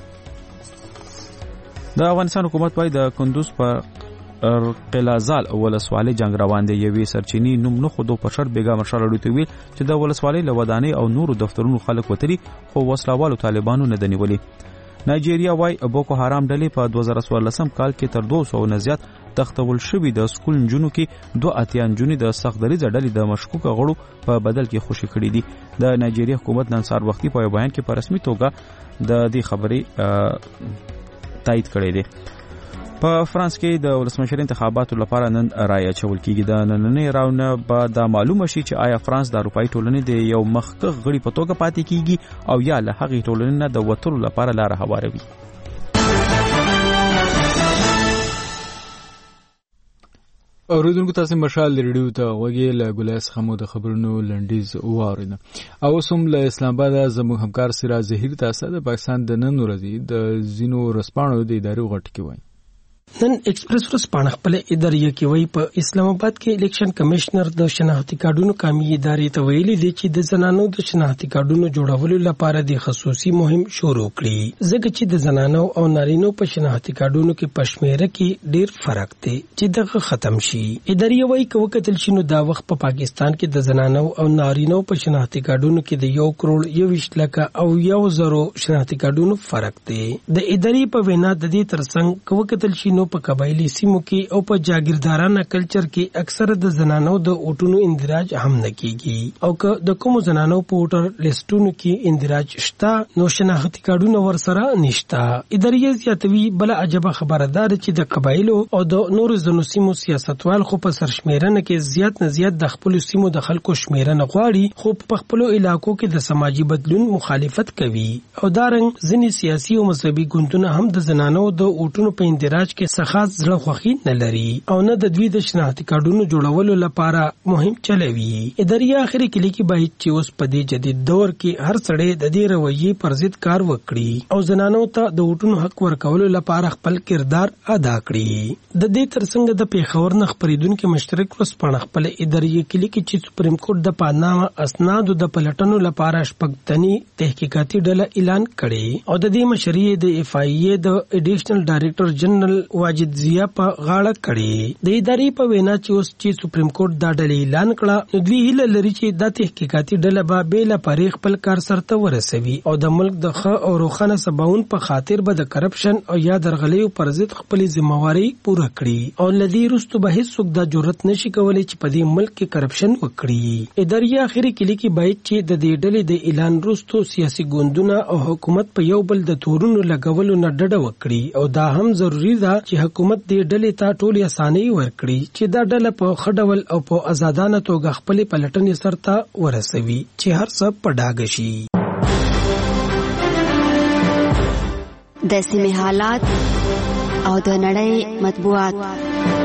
د افغانستان حکومت وايي د کندوز په قلازال ولسوالۍ جنگ روان دی. یوې سرچینی نوم نه خودو په شرط بیګا مشال اړوي ته ویل چې د ولسوالۍ لودانۍ او نورو دفترونو خلک وتري خو وسلوالو طالبانو نه دنیولي. نایجیریا وايي بوکو حرام ډلې په 2014 کال کې تر 200 نه زیات تختول شوي د سکول نجونو کې 2 نجونې د سخت دریځ ډلې د مشکوک غړو په بدل کې خوشي کړي دي. د نایجیریا حکومت نن سهار وختي په بیان کې په رسمي توګه د دې خبرې تایید کړی دی. په فرانس کې د ولسمشر انتخاباتو لپاره نن رایه اچول کیږي. د نننۍ راونه به دا معلومه شي چې آیا فرانس د اروپایي ټولنې د یو مخکښ غړي په توګه پاتې کیږي او یا له هغې ټولنې نه د وتلو لپاره لاره هواروي. اوریدونکو تاسو مشال ریډیو ته غوږی له ګولای څخه مو د خبرونو لنډیز واورید. او اوسم له اسلام آباد زموږ همکار سراج ظهیر تاسو د پاکستان د نن ورځې د زینو رسپانو د ادارې غټ کې وایي. نن ایکسپریس ورځپاڼه خپل ادارې کې وایي په اسلام آباد کې الیکشن کمشنر د شناختی کارډونو قومي ادارې ته ویلي دي چې د زنانو د شناختی کارډونو جوړولو لپاره د خصوصي مهم شروع کړي ځکه چې د زنانو او نارینو په شناختی کارډونو کې پښمیره کې ډیر فرق دی چې دغه ختم شي. ادارې وایي چې وکتل شنو دا وخت په پاکستان کې د زنانو او نارینو په شناختی کارډونو کې د 1.21 لک او 1,000 شناختی کارډونو فرق دی. د ادارې په وینا د دې ترڅنګ وکتل شنو په قبایلی سیمو کې او په جاگیردارانه کلچر کې اکثر د زنانو د اوټونو اندراج هم نه کیږي او که د کوم زنانو په ووټر لیستونو کې اندراج شته نو شناختی کارډونه ورسره نشته. ادارې زیاتوي بل عجبه خبردار چې د قبایلو او د نورو زنو سیمو سیاستوال خو په سرشمیرنه کې زیات نه زیات د خپل سیمو د خلکو شمیرنه غواړي خو په خپل علاقو کې د سماجی بدلون مخالفت کوي او دارنګ ځینې سیاسي او مذهبي ګوندونه هم د زنانو د اوټونو په اندراج کې خاص زړه خوښي نه لري او نه د دوی د شناختی کارډونو جوړولو لپاره مهم چلوي. ادارې اخري کې لیکي باید چې اوس په دې جدید دور کې هر سړی د دې رویې پر ضد کار وکړي او زنانو ته د ووټونو حق ورکولو لپاره خپل کردار ادا کړي. د دې ترڅنګ د پیښور نه خبرېدونکو مشترک ورځپاڼه خپل ادارې کې لیکي چې سپریم کورټ د پاناما اسنادو د پلټنو لپاره شپږتنی تحقیقاتي ډله اعلان کړي او د دې مشري د اف آی ای د ایډیشنل ډایریکټر جنرال واجد ضیا په غاړه کړي. د ادارې په وینا چې اوس چې سپریم کورټ دا ډلې اعلان کړه نو دوی هیله لري چې د تحقیقاتي ډله به بېله پرې خپل کار سرته ورسوي او د ملک د ښه او روښانه سباون په خاطر به د کرپشن او یا درغلیو پر ضد خپل ذمہواری پوره کړي او لدی رستو به هیڅ د جرأت نشي کولای چې په دې ملک کې کرپشن وکړي. ادارې اخیری کلی کې باید چې د دې ډلې د اعلان وروسته سیاسي ګوندونه او حکومت په یو بل د تورونو لګولو نه ډډه وکړي او دا هم ضروری ده چې حکومت دې ډلې ته ټولې اسانۍ ورکړي چې دا ډله په ښه ډول او په آزادانه توګه خپلې پلټنې سرته ورسوي چې هر څه په ډاګه شي. د سیمې حالات او د نړۍ مطبوعات.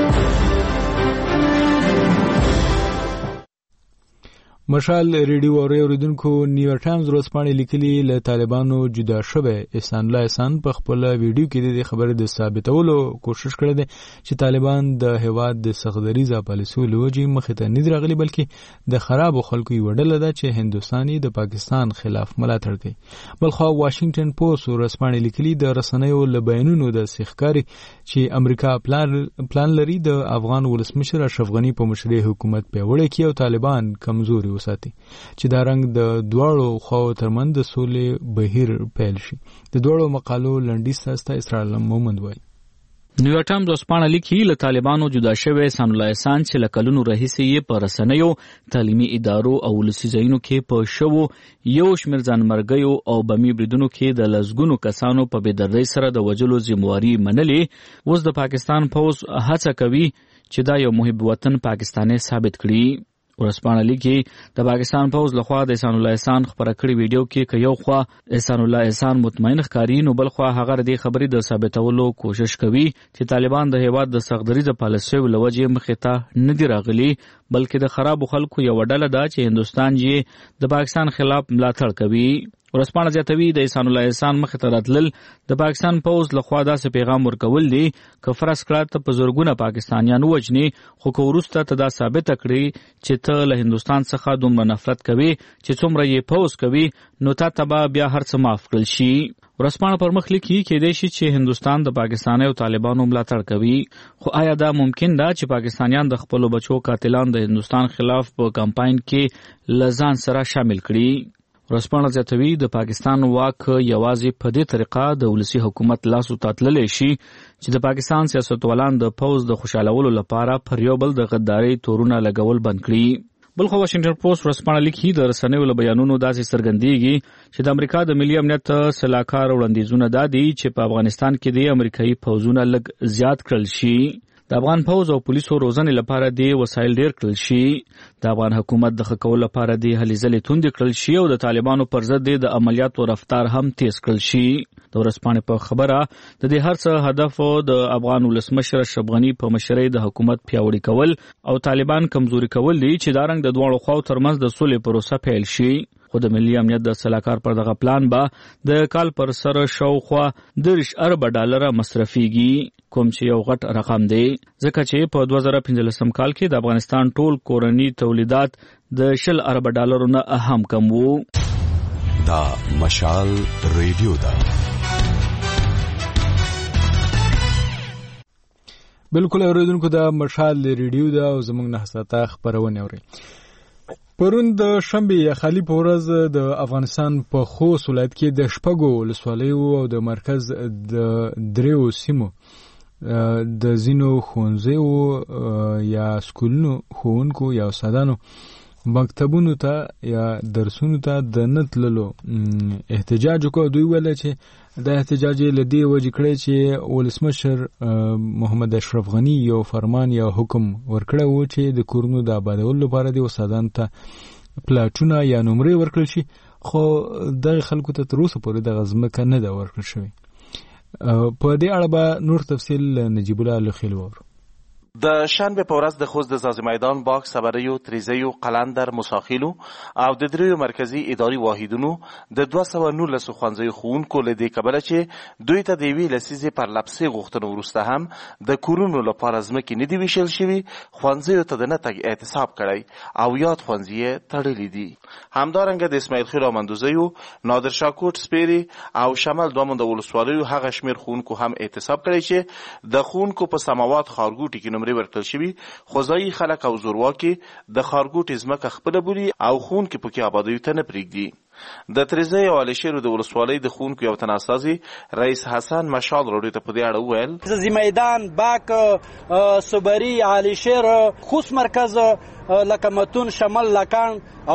مشال ریډیو اوریدونکو نیویارک ټایمز ورځپاڼې لیکلي له طالبانو جدا شوی احسان الله احسان په خپل ویډیو کې د خبرې د ثابتولو کوشش کړی دی چې طالبان د هیواد د سختدریزه پالیسیو له وجې مخې ته نه دي راغلي بلکې د خرابو خلکو یوه ډله ده چې هندوستان د پاکستان خلاف ملاتړ کوي. بلخوا واشنگټن پوسټ ورځپاڼې لیکلي د رسنیو له بیانونو د ښکاري چې امریکا پلان لري د افغان ولسمشر اشرف غني په مشرۍ حکومت پیاوړی کړي او طالبان کمزوري ساتي چې دا رنګ د دواړو خواو ترمنځ د سولې بهیر پیل شي. د دواړو مقالو لنډیز تاسو ته اسرائیل مومند وایي. نیویارک ټایمز اوسپاڼه لیکي له طالبانو جدا شوی احسان الله احسان چې له کلونو راهیسې یې په رسنیو تعلیمي ادارو او ولسي ځایونو کې په شوو یو شمېر ځانمرګیو او بمي بریدونو کې د لسګونو کسانو په بېدردۍ سره د وژلو ذمواري منلې اوس د پاکستان پوځ هڅه کوي چې دا یو محب وطن پاکستاني ثابت کړي. ورځپاڼه لیکي د پاکستان پوځ لخوا د احسان الله احسان خبره کړې ویډیو کې که یو خوا احسان الله احسان مطمئن ښکاري نو بل خوا هغه د دې خبرې د ثابتولو کوشش کوي چې طالبان د هیواد د سختدریزه پالیسیو له وجې مخې ته نه دي راغلي بلکې د خرابو خلکو یوه ډله ده چې هندوستان یې د پاکستان خلاف ملاتړ کوي. ورځپاڼه زیاتوي د احسان الله احسان مخې ته راتلل د پاکستان پوځ لخوا داسې پیغام ورکول دي که فرض کړه ته په زرګونه پاکستانیان ووژنې خو که وروسته ته دا ثابته کړي چې ته له هندوستان څخه دومره نفرت کوي چې څومره یې پوځ کوي نو تا ته به بیا هر څه معاف کړل شي. ورځپاڼه پر مخ لیکي کېدای شي چې هندوستان د پاکستاني او طالبانو ملاتړ کوي خو آیا دا ممکن ده چې پاکستانیان د خپلو بچو قاتلان د هندوستان خلاف په کمپاین کې له ځان سره شامل کړي؟ ورځپاڼه زیاتوي د پاکستان واک یوازې په دې طریقه د ولسي حکومت لاسو ته تللی شي چې د پاکستان سیاستوالان د پوځ د خوشحالولو لپاره پر یو بل د غدارۍ تورونه لګول بند کړي. بلخو واشنگټن پوسټ ورځپاڼه لیکي د رسنیو له بیانونو داسې څرګندېږي چې د امریکا د ملي امنیت سلاکار وړاندیزونه دا دي چې په افغانستان کې د امریکایي پوځونه لږ زیات کړل شي. د افغان پوځ او پولیسو روزنې لپاره د وسایل ډیر کړل شي. د افغان حکومت د ښه کولو لپاره د هلې ځلې توندې کړل شي او د طالبانو پر ضد د عملیاتو رفتار هم تیز کړل شي. د ورځپاڼې په خبره د دې هر څه هدف د افغان ولسمشر اشرف غني په مشرۍ د حکومت پیاوړي کول او طالبان کمزوري کول دي چې دا رنګ د دواړو خواو ترمنځ د سولې پروسه پیل شي. خو د ملي امنیت د سلاکار پر دغه پلان به د کال پر سر شاوخوا $30 ارب مصرفيږي کوم چې یو غټ رقم دی ځکه چې په 2015 کال کې د افغانستان ټول کورنی تولیدات د $10 ارب نه اهم کم وو. دا مشال ریډیو دا بالکل اوریدونکو دا مشال ریډیو دا او زموږ نه ساته خبرونه اوري. پرون د شنبه خالی په ورځ د افغانستان په خوست ولایت کې د شپږو ولسوالیو او د مرکز د دریو سیمو د زینو ښوونځیو یا سکولونو ښوونکو یا استادانو مکتبونو ته یا درسونو ته د نه تللو احتجاج وکړ. دوی ویل چې د احتجاج له دې وجې کړی چې ولسمشر محمد اشرف غني یو فرمان یا حکم ورکړی و چې د کورونو د آبادولو لپاره د استادانو ته پلاټونه یا نمرې ورکړل شي خو دغه خلکو ته تر اوسه پورې دغه ځمکه نه ده ورکړل شوې. په دې اړه به نور تفصیل نجیب الله لخیل وورو. د شنبه په ورځ د خوست د زازي میدان باغ صبریو تریزیو قلندر مساخیلو او د دریو مرکزی اداري واحدونو د 219 ښوونځیو ښوونکو له دې کبله چې دوی ته د یوې لسیزې پر لپسې غوښتنو وروسته هم د کورونو لپاره ځمکې نه دي ویشل شوي ښوونځیو ته د نه تګ اعتصاب کړی او یاد ښوونځي یې تړلي دي. همدارنګه د اسماعیل خیل او مندوزیو نادر شاه کوټ سپیري او شمال دوه د ولسوالیو هغه شمېر ښوونکو هم اعتصاب کړی چې د ښوونکو په سماوات ښارګوټي کې نمرې ورکړل شوي خو ځایي خلک او زورواکي د ښارګوټي ځمکه خپله بولي او ښوونکي پکې آبادیو ته نه پرېږدي. د تریزی او علیشیرو د ولسوالۍ د ښوونکو یو تن استازي رئیس حسن مشال راډیو ته په دې اړه وویل زازي میدان باک صبري علیشیر خوست مرکز لکه متون شمال لکان او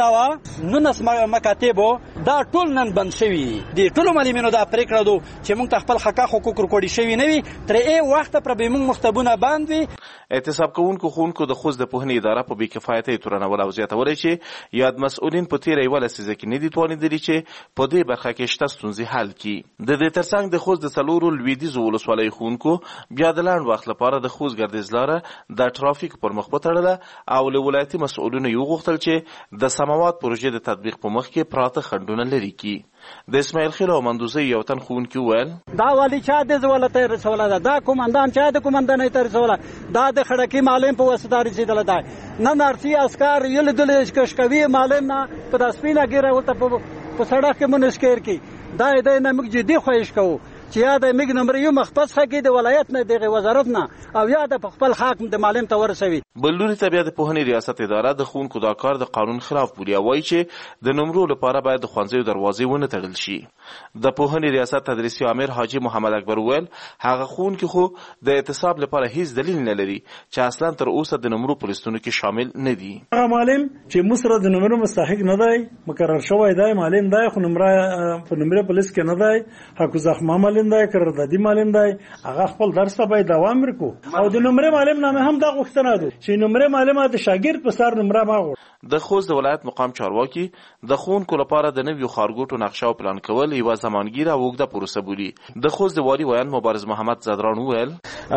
219 مکاتبو دا ټول نن بند شوي دي. ټولو معلمینو دا پرېکړه دو چې موږ ته خپل حقوق ورکړي شوي نه وي تر وخته پر به موږ مکتبونه بند وي. اعتصاب کوونکو ښوونکو د خوست د پوهنې اداره په بې کفایتۍ تورنول او زیاتولی چې یاد مسؤلین په تېره یوه لسیزه کې نه دي توانېدلي چې په دې برخه کې شته ستونزې حل کړي. د دې ترڅنګ د خوست د څلورو لویدیځو ولسوالیو ښوونکو بیا د لنډ وخت لپاره د خوست ګردیز لاره د ټرافیک پر مخ وتړله او له ولایتي مسؤلینو یې وغوښتل چې د سماوات پروژې د تطبیق په مخ کې پراته خنډونه لرې کړي. د اسماعیل خیل او مندوزي یو تن ښوونکي وویل دا والی چا د زوله ته رسوله ده دا کومندان چا د کومندانۍ ته رسوله دا د خړکي معلم په واسطه رسېدله ده نن ارسي عسکر یو لیدلی کشکوي معلم نه په دا سپینه ګیره ورته په سړک کې منشکیر کړي دا یې دی نه موږ جدي خواهش کوو چې یا د میګ نمبر یو مختص حق د ولایت نه د وزارت نه او یا د خپل حق د معلم ته ورسوي. بل لوري ته بیا د پوهنې ریاست اداره د ښوونکو دا کار د قانون خلاف بولي او وایي چې د نمرو لپاره باید د ښوونځیو دروازې ونه تړل شي. د پوهنې ریاست تدریسي امیر حاجي محمد اکبر وویل هغه ښوونکي خو د اعتصاب لپاره هیڅ دلیل نه لري چې اصلا تر اوسه د نمرو په لیستونو کې شامل نه دي. هغه معلم چې مسره د نمرو مستحق نه دی مقرر شوی دی معلم دی خو نمره په لیست کې نه دی حق زخم معلم دی قراردادي معلم دی هغه خپل درس ته باید دوام ورکړو او د نمره معلم نامه هم دا غوښتنه ده چې نمره معلمه د شاګرد په سر نمره ماغور. د خوست د ولایت مقام چارواکي د ښوونکو لپاره د نویو ښارګوټو نقشه او پلان کول یوه زمانګیره او اوږده پروسه بولي. د خوست د والي ویان مبارز محمد زدران وویل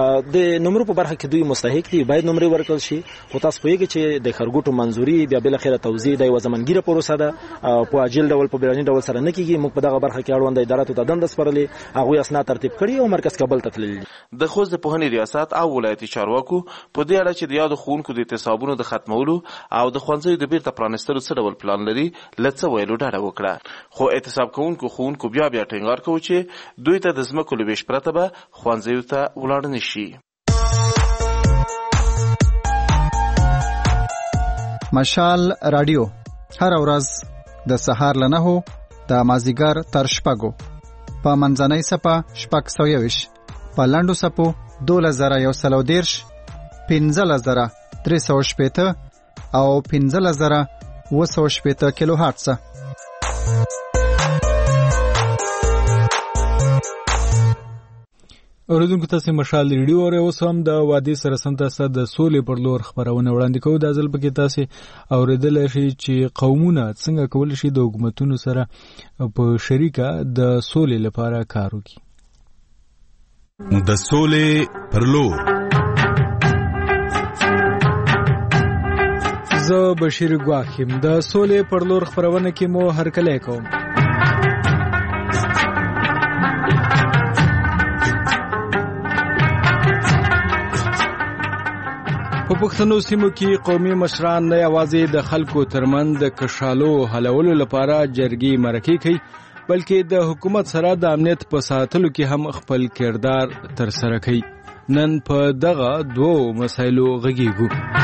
د نمرو په برخه کې دوی مستحق دي باید نمرې ورکړل شي خو تاسو پوهیږئ چې د ښارګوټو منظوري بیا بالاخره توزیع د یوه زمانګیره پروسه ده او په عاجل ډول په بیړني ډول سره نه کیږي. موږ په دغه برخه کې اړونده اداراتو ته دنده سپارلې هغوی اسناد ترتیب کړي او مرکز کابل ته تللي. د خوست د پوهنې ریاست او ولایتي چارواکو په دې اړه چې د یادو ښوونکو د اعتصابونو د ختمولو او د ښوونځیو د بیرته پرانیستلو څه ډول پلان لري له څه ویلو ډډه وکړه. خو اعتصاب کوونکو ښوونکو بیا ټینګار کوي چې دوی ته د ځمکو له ویش پرته به ښوونځیو ته ولاړ نه شي. مشال رادیو هر ورځ د سهار له 9 د مازیګر تر 6 په منځنۍ صفه 6:20 په لاندو صفو 2110 15380 او 15780 کیلو هرتز. اوریدونکو تاسو مشال ریډیو او اوس هم د وادي سره سم تاسو د سولې پر لور خبرونه وړاندې کوو. د ځل پکې تاسو اوریدل شي چې قومونه څنګه کول شي د حکومتونو سره په شریکه د سولې لپاره کار وکړي. د سولې پر لور زه بشیر ګواخیم د سولې پر لور خبرونه کې مو هرکلی کوم. په پښتنو سیمو کې قومي مشران نه یوازې د خلکو ترمن د کشالو حلولو لپاره جرګې مرکې کوي بلکې د حکومت سره د امنیت په ساتلو کې هم خپل کردار تر سره کوي. نن په دغه دوو مسایلو غږیږو.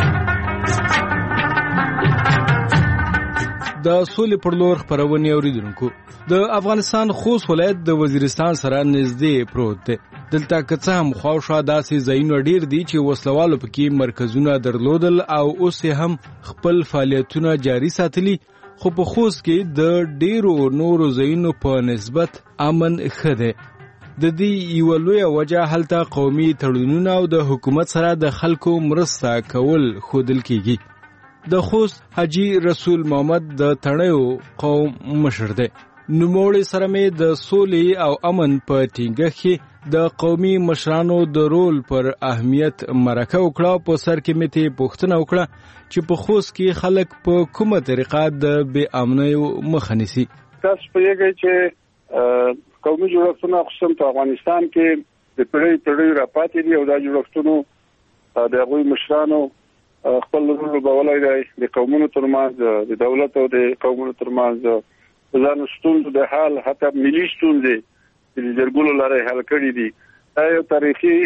د سولې پر لور خبرونه اوریدونکو د افغانستان خوست ولایت د وزیرستان سره نږدې پروت دی. دلته که څه هم خواوشا داسې ځایونه ډیر دي چې وسلوالو پکې مرکزونه درلودل او اوس هم خپل فعالیتونه جاري ساتلي خو په خوست کې د ډیرو نورو ځایونو په نسبت امن ښه دی. د دې یوه لویه وجه هلته قومي تړونونه او د حکومت سره د خلکو مرسته کول ښودل کیږي. د خوست حاجي رسول محمد د تڼیو قوم مشر دی. نوموړي سره مې د سولې او امن په ټینګښت کې د قومي مشرانو د رول پر اهمیت مرکه وکړه. په سر کې مې ته پوښتنه وکړه چې په خوست کې خلک په کومه طریقه د بې امنیو مخه نیسي. تاسو پوهیږئ چې قومي جوړښتونه خصوصا په افغانستان کې د پیړیو راپاتې دي او دا جوړښتونه د هغوی مشرانو خپل رول لوبولی دی د قومونو ترمنځ د دولت او د قومونو ترمنځ د ځانو ستونزو د حل حتی ملي ستونزې د جرګو له لارې حل کړي دي. دا یو تاریخي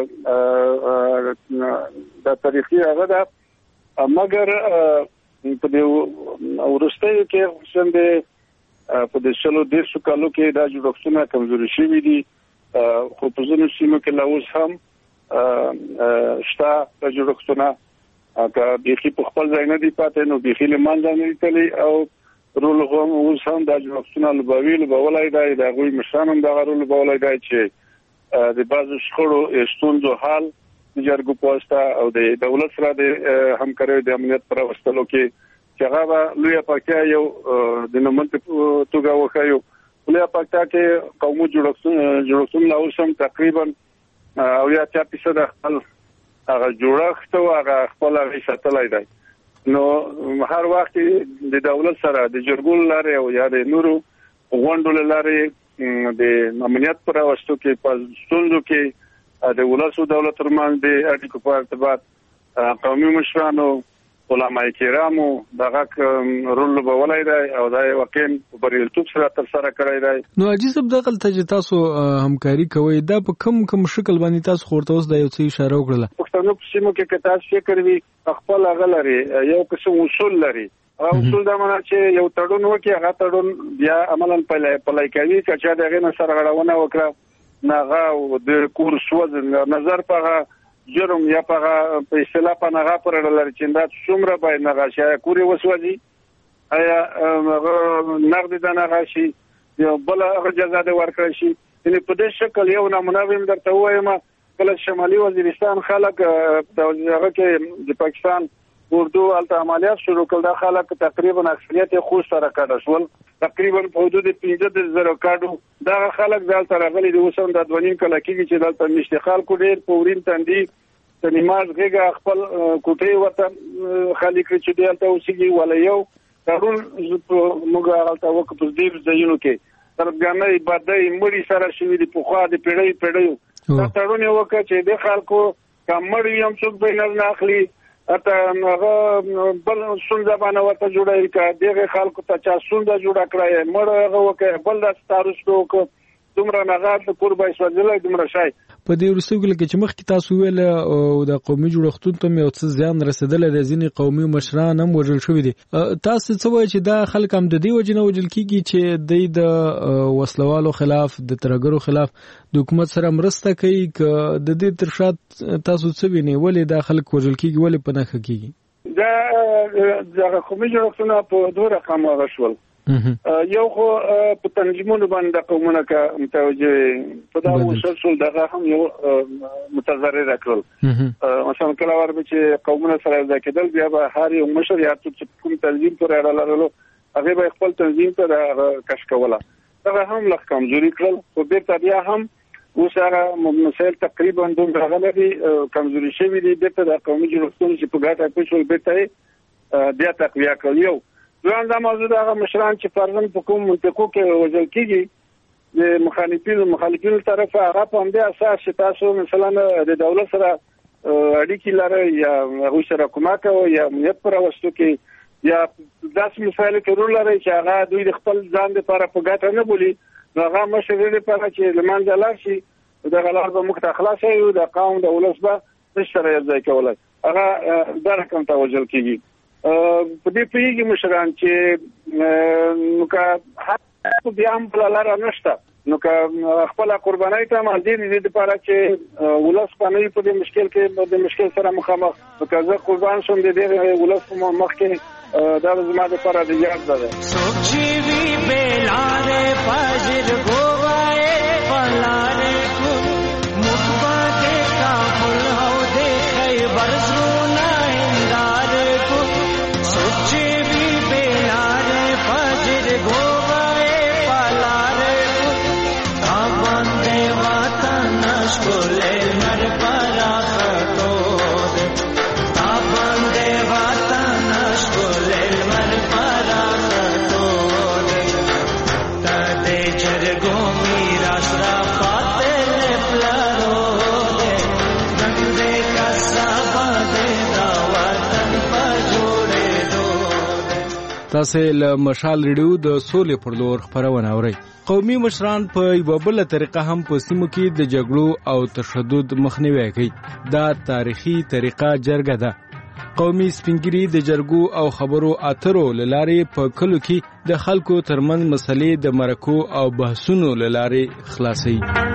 هغه ده مګر په دې وروستیو کې خصوصا په دې 110 کالو کې دا جوړښتونه کمزوري شوي دي خو په ځینو سیمو کې لا اوس هم شته دا جوړښتونه که بیخي په خپل ځای نه دي پاتې نو بیخي له منځه نه دي تللي او رول هم اوس هم دا جوړښتونه لوبولی دی د هغوی مشران هم دغه رول لوبولی دی چې د بعضو شخړو ستونزو حل د جرګو په واسطه او د دولت سره د همکاریو د امنیت په راوستلو کې چې هغه به لویه پکتیا یو د نوموونکي په توګه وښیو. لویه پکتیا کې قومي جوړښتونه لا اوس هم تقریبا 80% خپل هغه جوړښت او هغه خپل هغې ساتلی دی. نو هر وخت د دولت سره د جرګو له لارې او یا د نورو غونډو له لارې د امنیت په راوستو کې په ستونزو کې د ولس او دولت ترمنځ د اړیکو په ارتباط قومي مشرانو علماء کرامو دغه رول لوبولی دی او دا یې واقعا په بریالیتوب سره ترسره کړی دی. نو عجیب دغلته چې تاسو همکاري کوئ دا په کوم شکل باندې تاسو خو ورته اوس دا یو څه اشاره وکړله؟ پښتنو په سیمو کې که تاسو فکر وي خپل هغه لري یو قسم اصول لري. هغه اصول دا معنی چې یو تړون وکړي هغه تړون بیا عملاً پلی کوي که چا د هغې نه سرغړونه وکړه نه هغه د کور سوځ نظر په هغه جرم یا په اصطلاح په نغه پر لري چې دا څومره باید نغه شي کوري وسوځي ایا نقد د نغه شي یو بل هغه جزا د ورکړي شي. یعنی په دې شکل یو نمونه ویم درته وایم کله شمالي وزیرستان خلک هغه کې د پاکستان اردو الته عملیات شروع کړل دا خلک تقریبا اکثریت خوست سره کډه شول تقریبا په حدود 15,000 کډو دا خلک ځل سره غلي د وسوم د 2.5 کال کې چې دلته مشتخال کو ډیر پورین تندي د نماز غیګه خپل کوټې وته خالي کړ چې دلته اوسېږي ولا یو ترون موږ هلته وکړو په دې ځایونو کې ترګانې باندې مړی سره شوی د پوخا د پیړۍ دا ترون یو وکړ چې د خلکو کمړ یم څوک به نه اخلي اته هغه بل څنګه باندې ورته جوړای کا دغه خلکو ته چا څنګه جوړ کړای مړ هغه وکړ بل د تاریخ وکړ دومره نغات قربای سوځلای دومره شای په دې ورسېږي چې مخکې تاسو ویل او د قومي جوړښتونو ته یو څه زیان رسیدل د ځینې قومي مشران هم وژل شوي دي تاسو څه وایي چې دا خلک هم د دې وجې نه وژل کیږي چې د وسلوالو خلاف د ترهګرو خلاف د حکومت سره مرسته کوي که د دې تر شا تاسو څه وینئ ولې دا خلک وژل کیږي ولې په نښه کیږي دا د قومي جوړښتونه په دوه رقم شول یو خو په تنظیمونو باندې قومونه کا متوجه په دا وسلسل دغه هم یو متضرر کړل مثلا کله ورته چې قومونه سره ځای کېدل بیا به هر یو مشر یا کوم تنظیم پر اړه لرلو هغه به خپل تنظیم ته کش کوله دا هم لږ کمزوري کړل خو به بیا هم وسره مسائل تقریبا دومره غلبي کمزوري شوی دي د قومي جوړښتونو چې په ګټه پېښول به بیا تقویه کړل یو دوام دا موضوع دا مشران چې فرضاً په کوم منطقو کې وژل کیږي د مخالفینو طرف هغه په همدې اساس چې تاسو مثلا د دولت سره اړیکې لرئ یا هغوی سره کومک کوئ یا امنیت په راوستو کې یا داسې مسایلو کې رول لرئ چې هغه دوی د خپل ځان دپاره په ګټه نه بولي نو هغه مشر دپاره چې له منځه لاړ شي دغه لار به موږ ته خلاصه وي د قوم د ولس به نشي سره یو ځای کولی هغه دا رقم ته وژل کیږي په دې پیږي مشران چې نو که بیا هم بله لاره نشته نو که خپله قربانۍ ته مالدي دي د دپاره چې ولس به نه وي په دې مشکل کې د مشکل سره مخامخ نو که زه قربان شم د دې ولس په مخ کې دا زما دپاره د یاد ده څوک چې وي بې لارې فجر ګووایې په لارې کو موږ به د کابل او د خیبر زړونه هنداره کو څوک چې وي بې لارې فجر ګووایې په تاسو له مشال ریډیو د سولې پر لور خبرونه اورئ. قومي مشران په یوه بله طریقه هم په سیمو کې د جګړو او تشدد مخنیوی کوي. دا تاریخي طریقه جرګه ده. قومي سپینګری د جرګو او خبرو اترو لارې په کلو کې د خلکو ترمنځ مسلې د مرکو او بحثونو لارې خلاصي.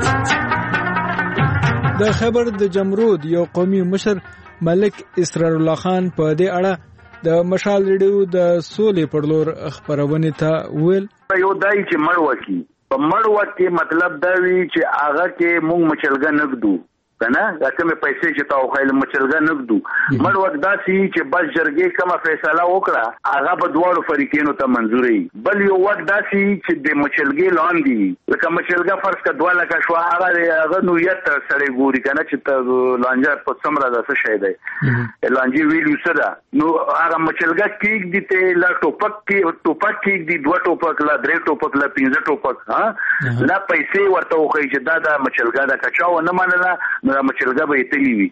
د خبر د جمرود یو قومي مشر ملک اسرار الله خان په دې اړه د مشال ریډیو د سولې پر لور خبرونه ته ویل یو دای چې مړ وکی په مړ وکی مطلب دا وی چې هغه کې مونږ مچلګه نګدو کنه دا کومه پیسې چې تاو خایل مچلګه نګدو مړ وک داسي چې بس جرګې کومه فیصله وکړه هغه په دوه فریقینو ته منزوري بل یو وک داسي چې د مچلګې لاندې لکه مچلګه فرض کا 2 لک شو هغه نو یت سره ګوري کنه چې ته لانجه په سمره داسه شي دی لانجه ویلو سره نو هغه مچلګه کېګ دي ته لا ټوپک کېګ دي 2 ټوپک لا 3 ټوپک لا 15 ټوپک ها لا پیسې ورته وخی چې دا مچلګه دا کچاو نه منله نو مچلګه به تلی وي.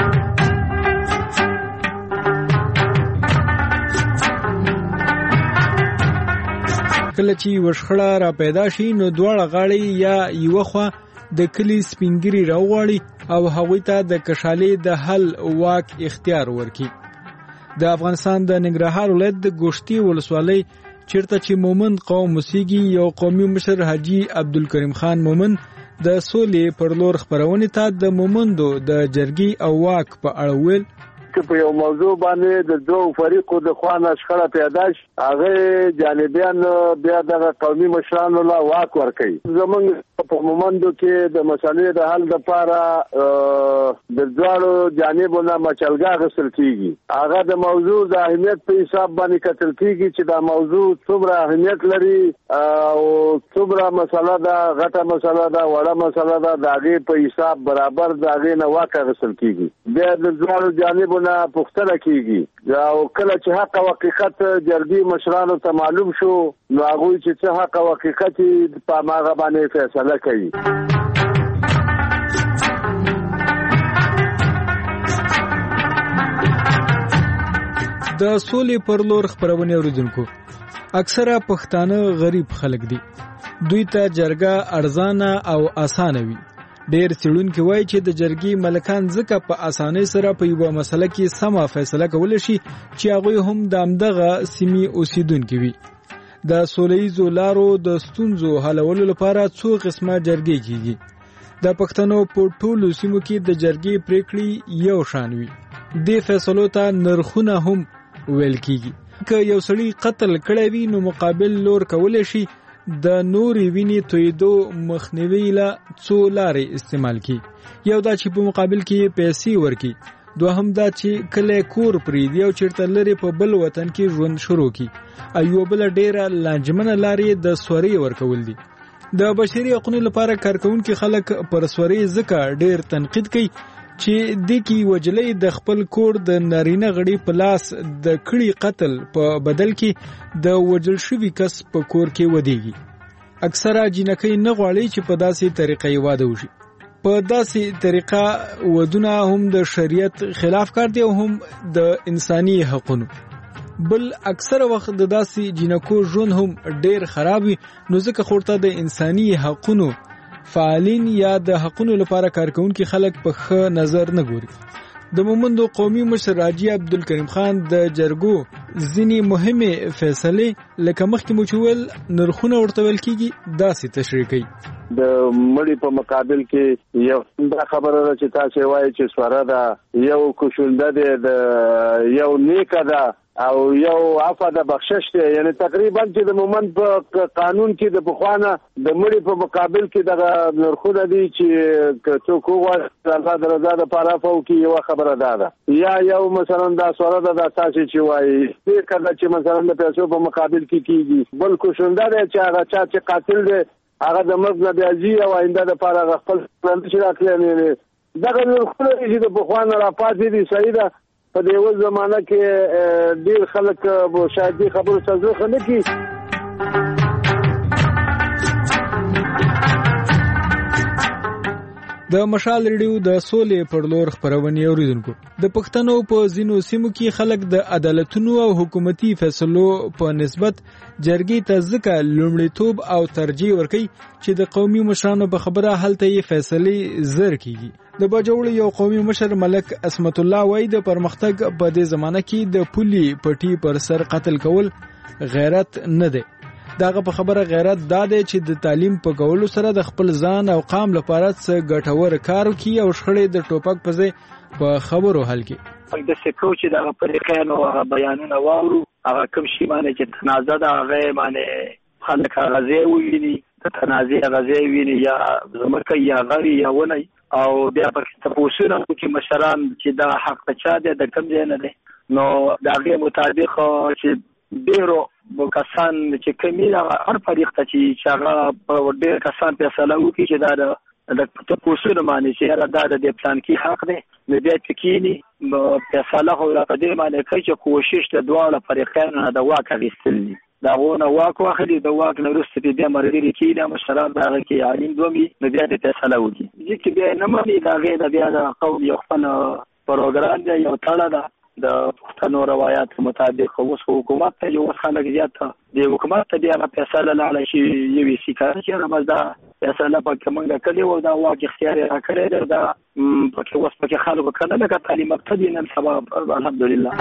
کله چې وشخړه را پیدا شي نو دواړه غاړي یا یو خوا د کلی سپینګری راوغړي او هغوی ته د کشالې د حل واک اختیار ورکړي. د افغانستان د ننګرهار ولایت د ګوشتي ولسوالۍ چیرته چې مومن قوم موسیقي یو قومي مشر حاجی عبدالکریم خان مومن د سولې پر لور خبرونه ته د مومندو د جرګي او واک په اړه ویل چې په یو موضوع باندې د دوه فریقو د خوانه شخړه پیدا شي هغه جانبیان بیا د قومي مشرانو لا واک ورکړي. زمونږ په مومندو کې د مسالې د حل لپاره د دواړو جانبونو مچلګه غوښتل کیږي. هغه د موضوع د اهمیت په حساب باندې کتل کیږي چې دا موضوع څومره اهمیت لري او څومره مسله ده غټه مسله ده وړه مسله ده د هغې په حساب برابر د هغې نه واک غوښتل کیږي. بیا د دواړو جانبونو پوښتنه کیږي او کله چې حق او حقیقت جرګي مشرانو ته معلوم شو نو هغه چې څه حق او حقیقت په ماغه باندې فیصله کوي. د سولې پر لور خبرونه اوریدونکو اکثره پښتانه غریب خلک دي. دوی ته جرګه ارزانه او اسانه وي. ډېر څېړونکي وایي چې د جرګې ملکان ځکه په اسانۍ سره په یوه مسله کې سمه فیصله کولی شي چې هغوی هم د همدغه سیمې اوسیدونکي وي. د سوله ییزو لارو د ستونزو حلولو لپاره څو قسمه جرګې کیږي. د پښتنو په ټولو سیمو کې د جرګې پریکړې یو شان وي. دې فیصلو ته نرخونه هم ویل کیږي. که یو سړی قتل کړی وي نو مقابل لور کولی شي د نوري ویني تویدو مخنیوي له څو لارې استعمال کی. یو دا چې په مقابل کې پیسې ورکي. دوهم دا چې کله کور پریدي او چیرته لري په بل وطن کې ژوند شروع کی. ایو بل ډیره لانجمنه لارې د سوري ورکول دي. د بشري حقوقو لپاره کارکونکو خلک پر سوري ځکه ډیر تنقید کوي چې د کی وجلې د خپل کور د نارینه غړي په لاس د کړي قتل په بدل کې د وجل شوی کس په کور کې ودیږي. اکثره جنکې نه غواړي چې په داسې طریقې واده وشي. په داسې طریقه ودونه هم د شریعت خلاف کار دی او هم د انساني حقوقو. بل اکثره وخت د داسې جنکو ژوند هم ډیر خراب وي نو ځکه خورته د انساني حقوقو فعالین یا د حقوقو لپاره کارکونکي خلک په ښه نظر نه ګوري. د مومندو قومي مشر حاجی عبدالکریم خان د جرګو ځینې مهمه فیصلې لکه مخکې مو چې ویل نرخونه ورته ویل کیږي داسې تشریح کوي. د مړي په مقابل کې یو دا خبره ده چې تاسو وایي چې سوره ده یو کوشنده ده د یو نیکه ده او یو عفو د بخشش دی. یعنی تقریبا چې د مومند په قانون کې د بخوانه د مړي په مقابل کې د نرخونه دي چې څوک وغواړي الله د رضا لپاره عفو کوي. یو خبره ده یا یو مثلا دا سوره ده د تاسو چې وایي دې کله چې مثلا د پیسو په مقابل کې کیږي. بل کوشنده ده چې هغه چا چې قاتل دی هغه د مرګ نه بیاجي او آینده لپاره خپل پلان شي راکړي. دغه نرخونه چې د بخوانه را پاتې دي صحیح ده. په دې زمانہ کې ډیر خلک شاید خبرو څه نه کوي. د مشال ریډیو د سولې پر لور خبرونه اوریدونکو د پښتنو په ځینو سیمو کې خلک د عدالتونو او حکومتي فیصلو په نسبت جرګې ته ځکه لومړیتوب او ترجیح ورکوي چې د قومي مشرانو په خبره هلته یې فیصلې زر کیږي د باجوړ یو قومي مشر ملک اسمت الله وای د پرمختګ په دې زمانه کې د پولي پټي پر سر قتل کول غیرت نه دی داغه په خبره غیرت داده چې د تعلیم په کولو سره د خپل ځان او قام لپاره څه ګټور کار وکړي او شخړې د ټوپک په ځای په خبرو حل کړي د سکو چې د پریکانو بیانونه واورو هغه کوم شی باندې چې تنازع ده هغه باندې خلک غزي ویني د تنازع غزي ویني یا زمکه یا غری یا ونی او بیا په تاسو نه چې مشران چې د حق چا ده د کوم ځای نه ده نو دغه مطابق چې ډیرو کسان چې کمیله هر فریق ته چې هغه په ډیر کسان فیصله وکړي چې دا د تاسو نه معنی چې د پلان کې حق دی نو بیا تکینی فیصله هو را قدر باندې کوي چې کوشش د دواړو فریقانو د واقع غوښتل دا ونه واقع واخلي د واقع نورسته د مرګري کې د مشران دغه کې عالم دومي نو بیا د فیصله وکړي چې بیا نه مانی دا غیر بیا د قوم یو خپل پروګرام دی یو تړه ده د پښتنو روایت مطابق اوس حکومت ته یو خلک زیات دی حکومت ته بیا فیصله لاله شي یوي سیکار چې رمز دا فیصله په کومه کلی و دا واقع اختیار را کړی دا په اوس په خلکو کنه لکه تعلیم ابتدی نن سبا الحمدلله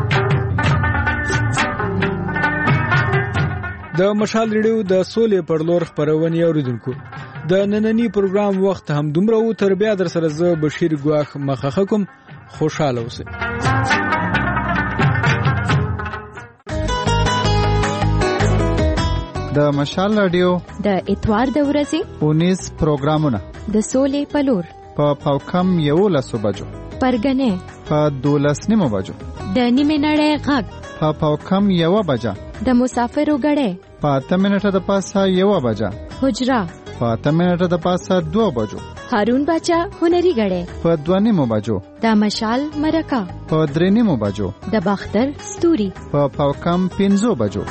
د مشال ریډیو د سولې پر لور خبرونه اوریدونکو د نننی پروګرام وخت هم دومره و تر بیا در سره زه بشیر ګواخ مخه کوم خوشاله اوسئ د مشال رادیو د اتوار د ورځې 19 پروګرامونه د سولې پلور په پاوکم 11 بجو پرګنې په 12 بجو د نیمه نړۍ غږ په پاوکم 1 بجه د مسافرو غړې په 8 منټه د پاسه 1 بجه حجرا په 8 منټه د پاسه 2 بجو هارون بچا هنري غړې په 2 بجو د مشال مرکا په 3 بجو د باختر ستوري په پاوکم 15 بجو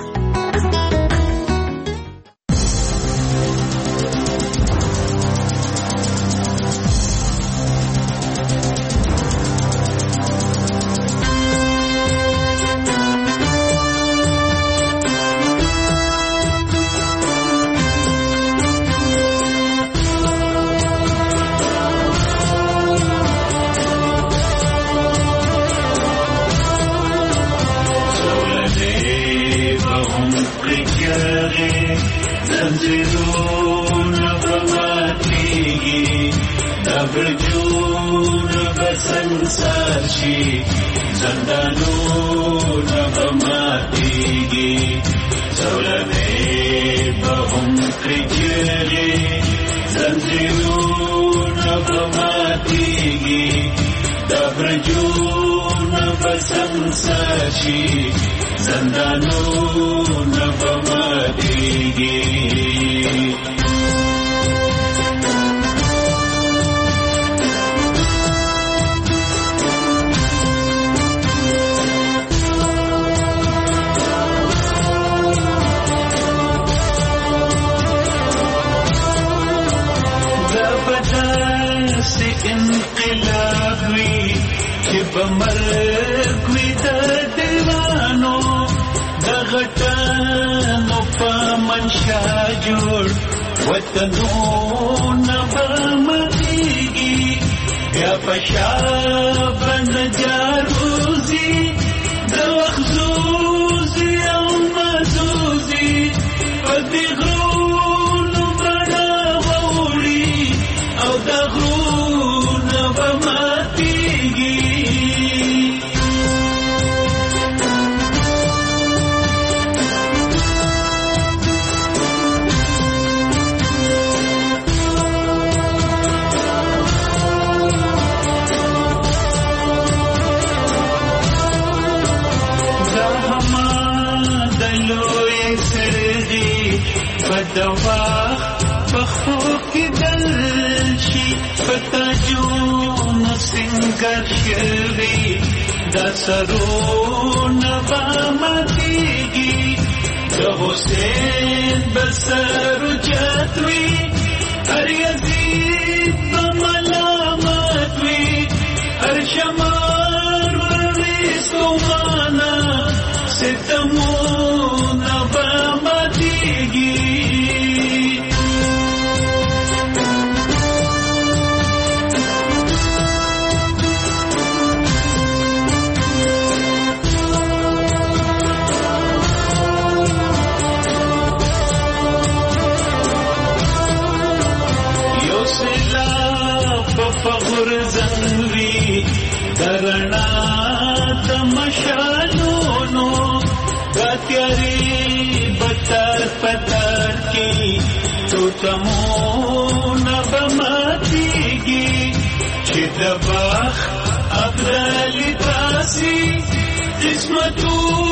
بسر جتوي هر يزيد بملا درنا تمشالونو غتیاری بتر پتر کی توتمون بماتیگی چه دبخ افضل تاسی قسمتو